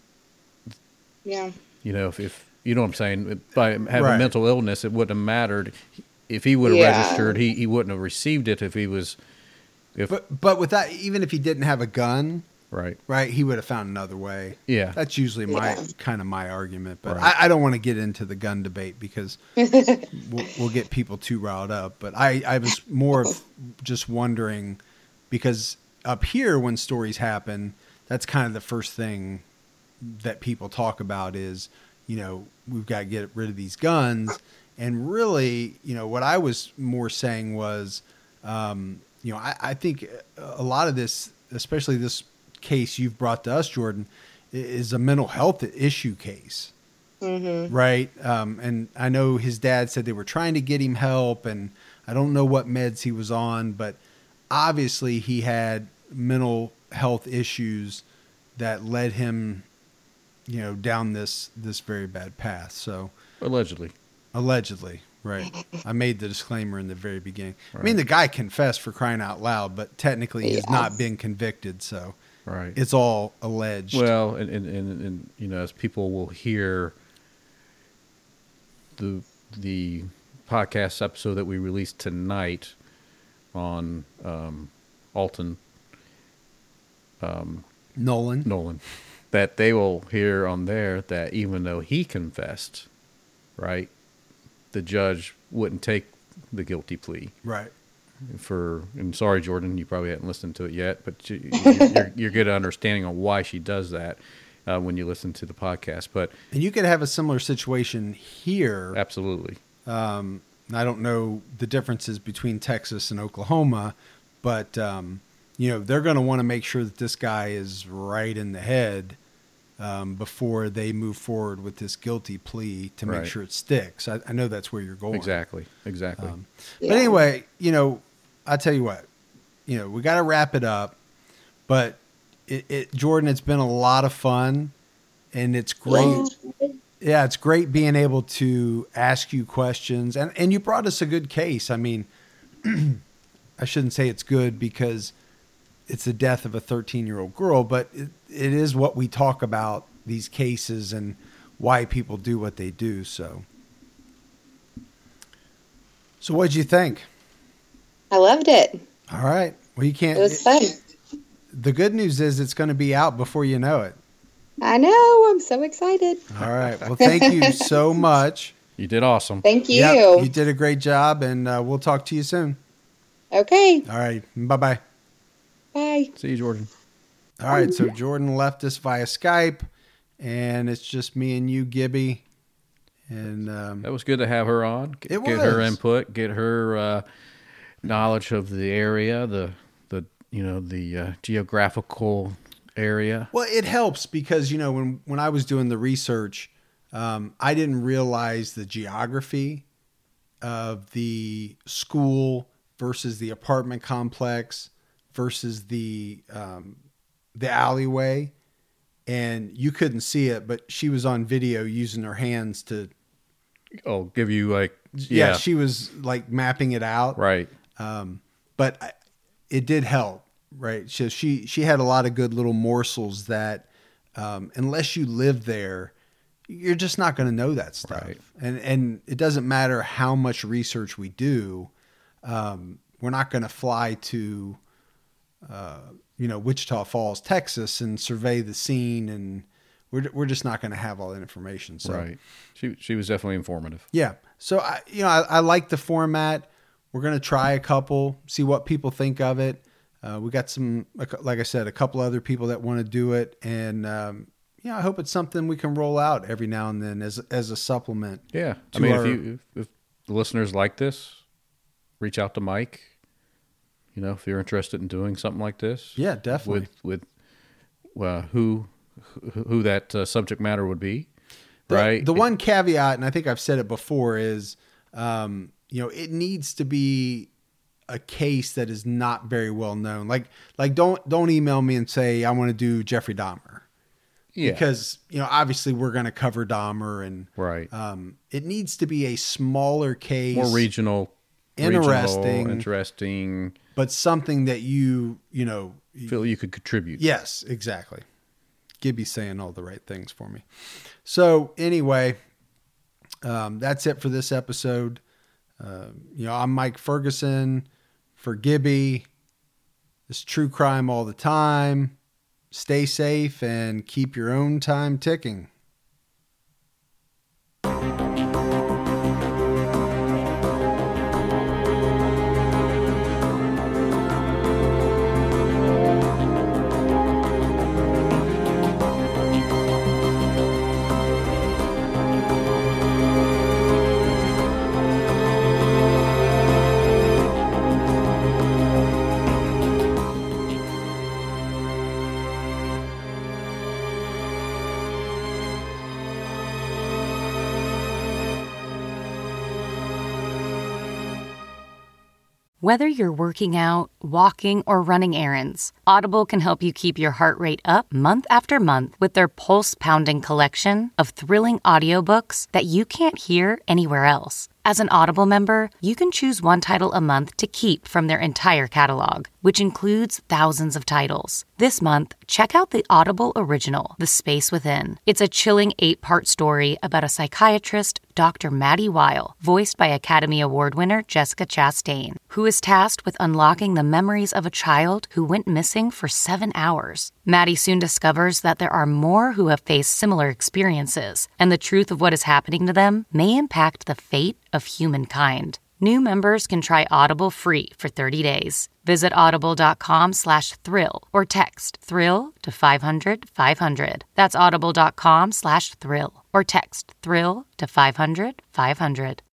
if you know what I'm saying, by having mental illness, it wouldn't have mattered. If he would have registered, he wouldn't have received it if he was. But with that, even if he didn't have a gun, right, he would have found another way. Yeah, that's usually my argument. But I don't want to get into the gun debate because we'll get people too riled up. But I was more of just wondering, because up here when stories happen, that's kind of the first thing that people talk about is, you know, we've got to get rid of these guns. And really, you know, what I was more saying was, you know, I think a lot of this, especially this case you've brought to us, Jordan, is a mental health issue case. Mm-hmm. Right. And I know his dad said they were trying to get him help, and I don't know what meds he was on, but obviously he had mental health issues that led him, you know, down this very bad path. So allegedly, right. I made the disclaimer in the very beginning. Right. I mean, the guy confessed, for crying out loud, but technically he's not been convicted. So it's all alleged. Well, and you know, as people will hear the podcast episode that we released tonight on Alton Nolan, that they will hear on there that even though he confessed, right, the judge wouldn't take the guilty plea. Right. And sorry, Jordan, you probably haven't listened to it yet, but you're get an understanding on why she does that when you listen to the podcast. And you could have a similar situation here. Absolutely. I don't know the differences between Texas and Oklahoma, but you know, they're going to want to make sure that this guy is right in the head before they move forward with this guilty plea to make sure it sticks. I know that's where you're going. Exactly. But anyway, you know, I tell you what, you know, we got to wrap it up, but Jordan, it's been a lot of fun, and it's great. Yeah, it's great being able to ask you questions, and you brought us a good case. I mean, I shouldn't say it's good because it's the death of a 13-year-old girl, but it is what we talk about, these cases and why people do what they do. So what'd you think? I loved it. All right. Well, you can't. It was fun. The good news is it's going to be out before you know it. I know. I'm so excited. All right. Well, thank you so much. You did awesome. Thank you. Yep, you did a great job, and we'll talk to you soon. Okay. All right. Bye-bye. Bye. See you, Jordan. All right. So Jordan left us via Skype, and it's just me and you, Gibby. And that was good to have her on. Get her input, get her knowledge of the area, the geographical area. Well, it helps because, you know, when I was doing the research, I didn't realize the geography of the school versus the apartment complex versus the alleyway, and you couldn't see it, but she was on video using her hands to give you like she was like mapping it out, right? But it did help, right? So she had a lot of good little morsels that unless you live there, you're just not going to know that stuff. Right. And it doesn't matter how much research we do. We're not going to fly to, Wichita Falls, Texas, and survey the scene, and we're just not going to have all that information. So, right. She was definitely informative. Yeah. So I like the format. We're going to try a couple, see what people think of it. We got some, like I said, a couple other people that want to do it, and I hope it's something we can roll out every now and then as a supplement. Yeah. I mean, if the listeners like this, reach out to Mike. You know, if you're interested in doing something like this. Yeah, definitely. With who that subject matter would be, right? The one caveat, and I think I've said it before, is it needs to be a case that is not very well known. Like don't email me and say I want to do Jeffrey Dahmer. Yeah. Because, obviously we're going to cover Dahmer and right. It needs to be a smaller case. More regional. Interesting. But something that you feel you could contribute. Yes, exactly. Gibby's saying all the right things for me. So anyway, that's it for this episode. I'm Mike Ferguson for Gibby. It's true crime all the time. Stay safe and keep your own time ticking. Whether you're working out, walking, or running errands, Audible can help you keep your heart rate up month after month with their pulse-pounding collection of thrilling audiobooks that you can't hear anywhere else. As an Audible member, you can choose one title a month to keep from their entire catalog, which includes thousands of titles. This month, check out the Audible original, The Space Within. It's a chilling 8-part story about a psychiatrist, Dr. Maddie Weil, voiced by Academy Award winner Jessica Chastain, who is tasked with unlocking the memories of a child who went missing for 7 hours. Maddie soon discovers that there are more who have faced similar experiences, and the truth of what is happening to them may impact the fate of humankind. New members can try Audible free for 30 days. Visit audible.com/thrill or text thrill to 500-500. That's audible.com/thrill or text thrill to 500-500.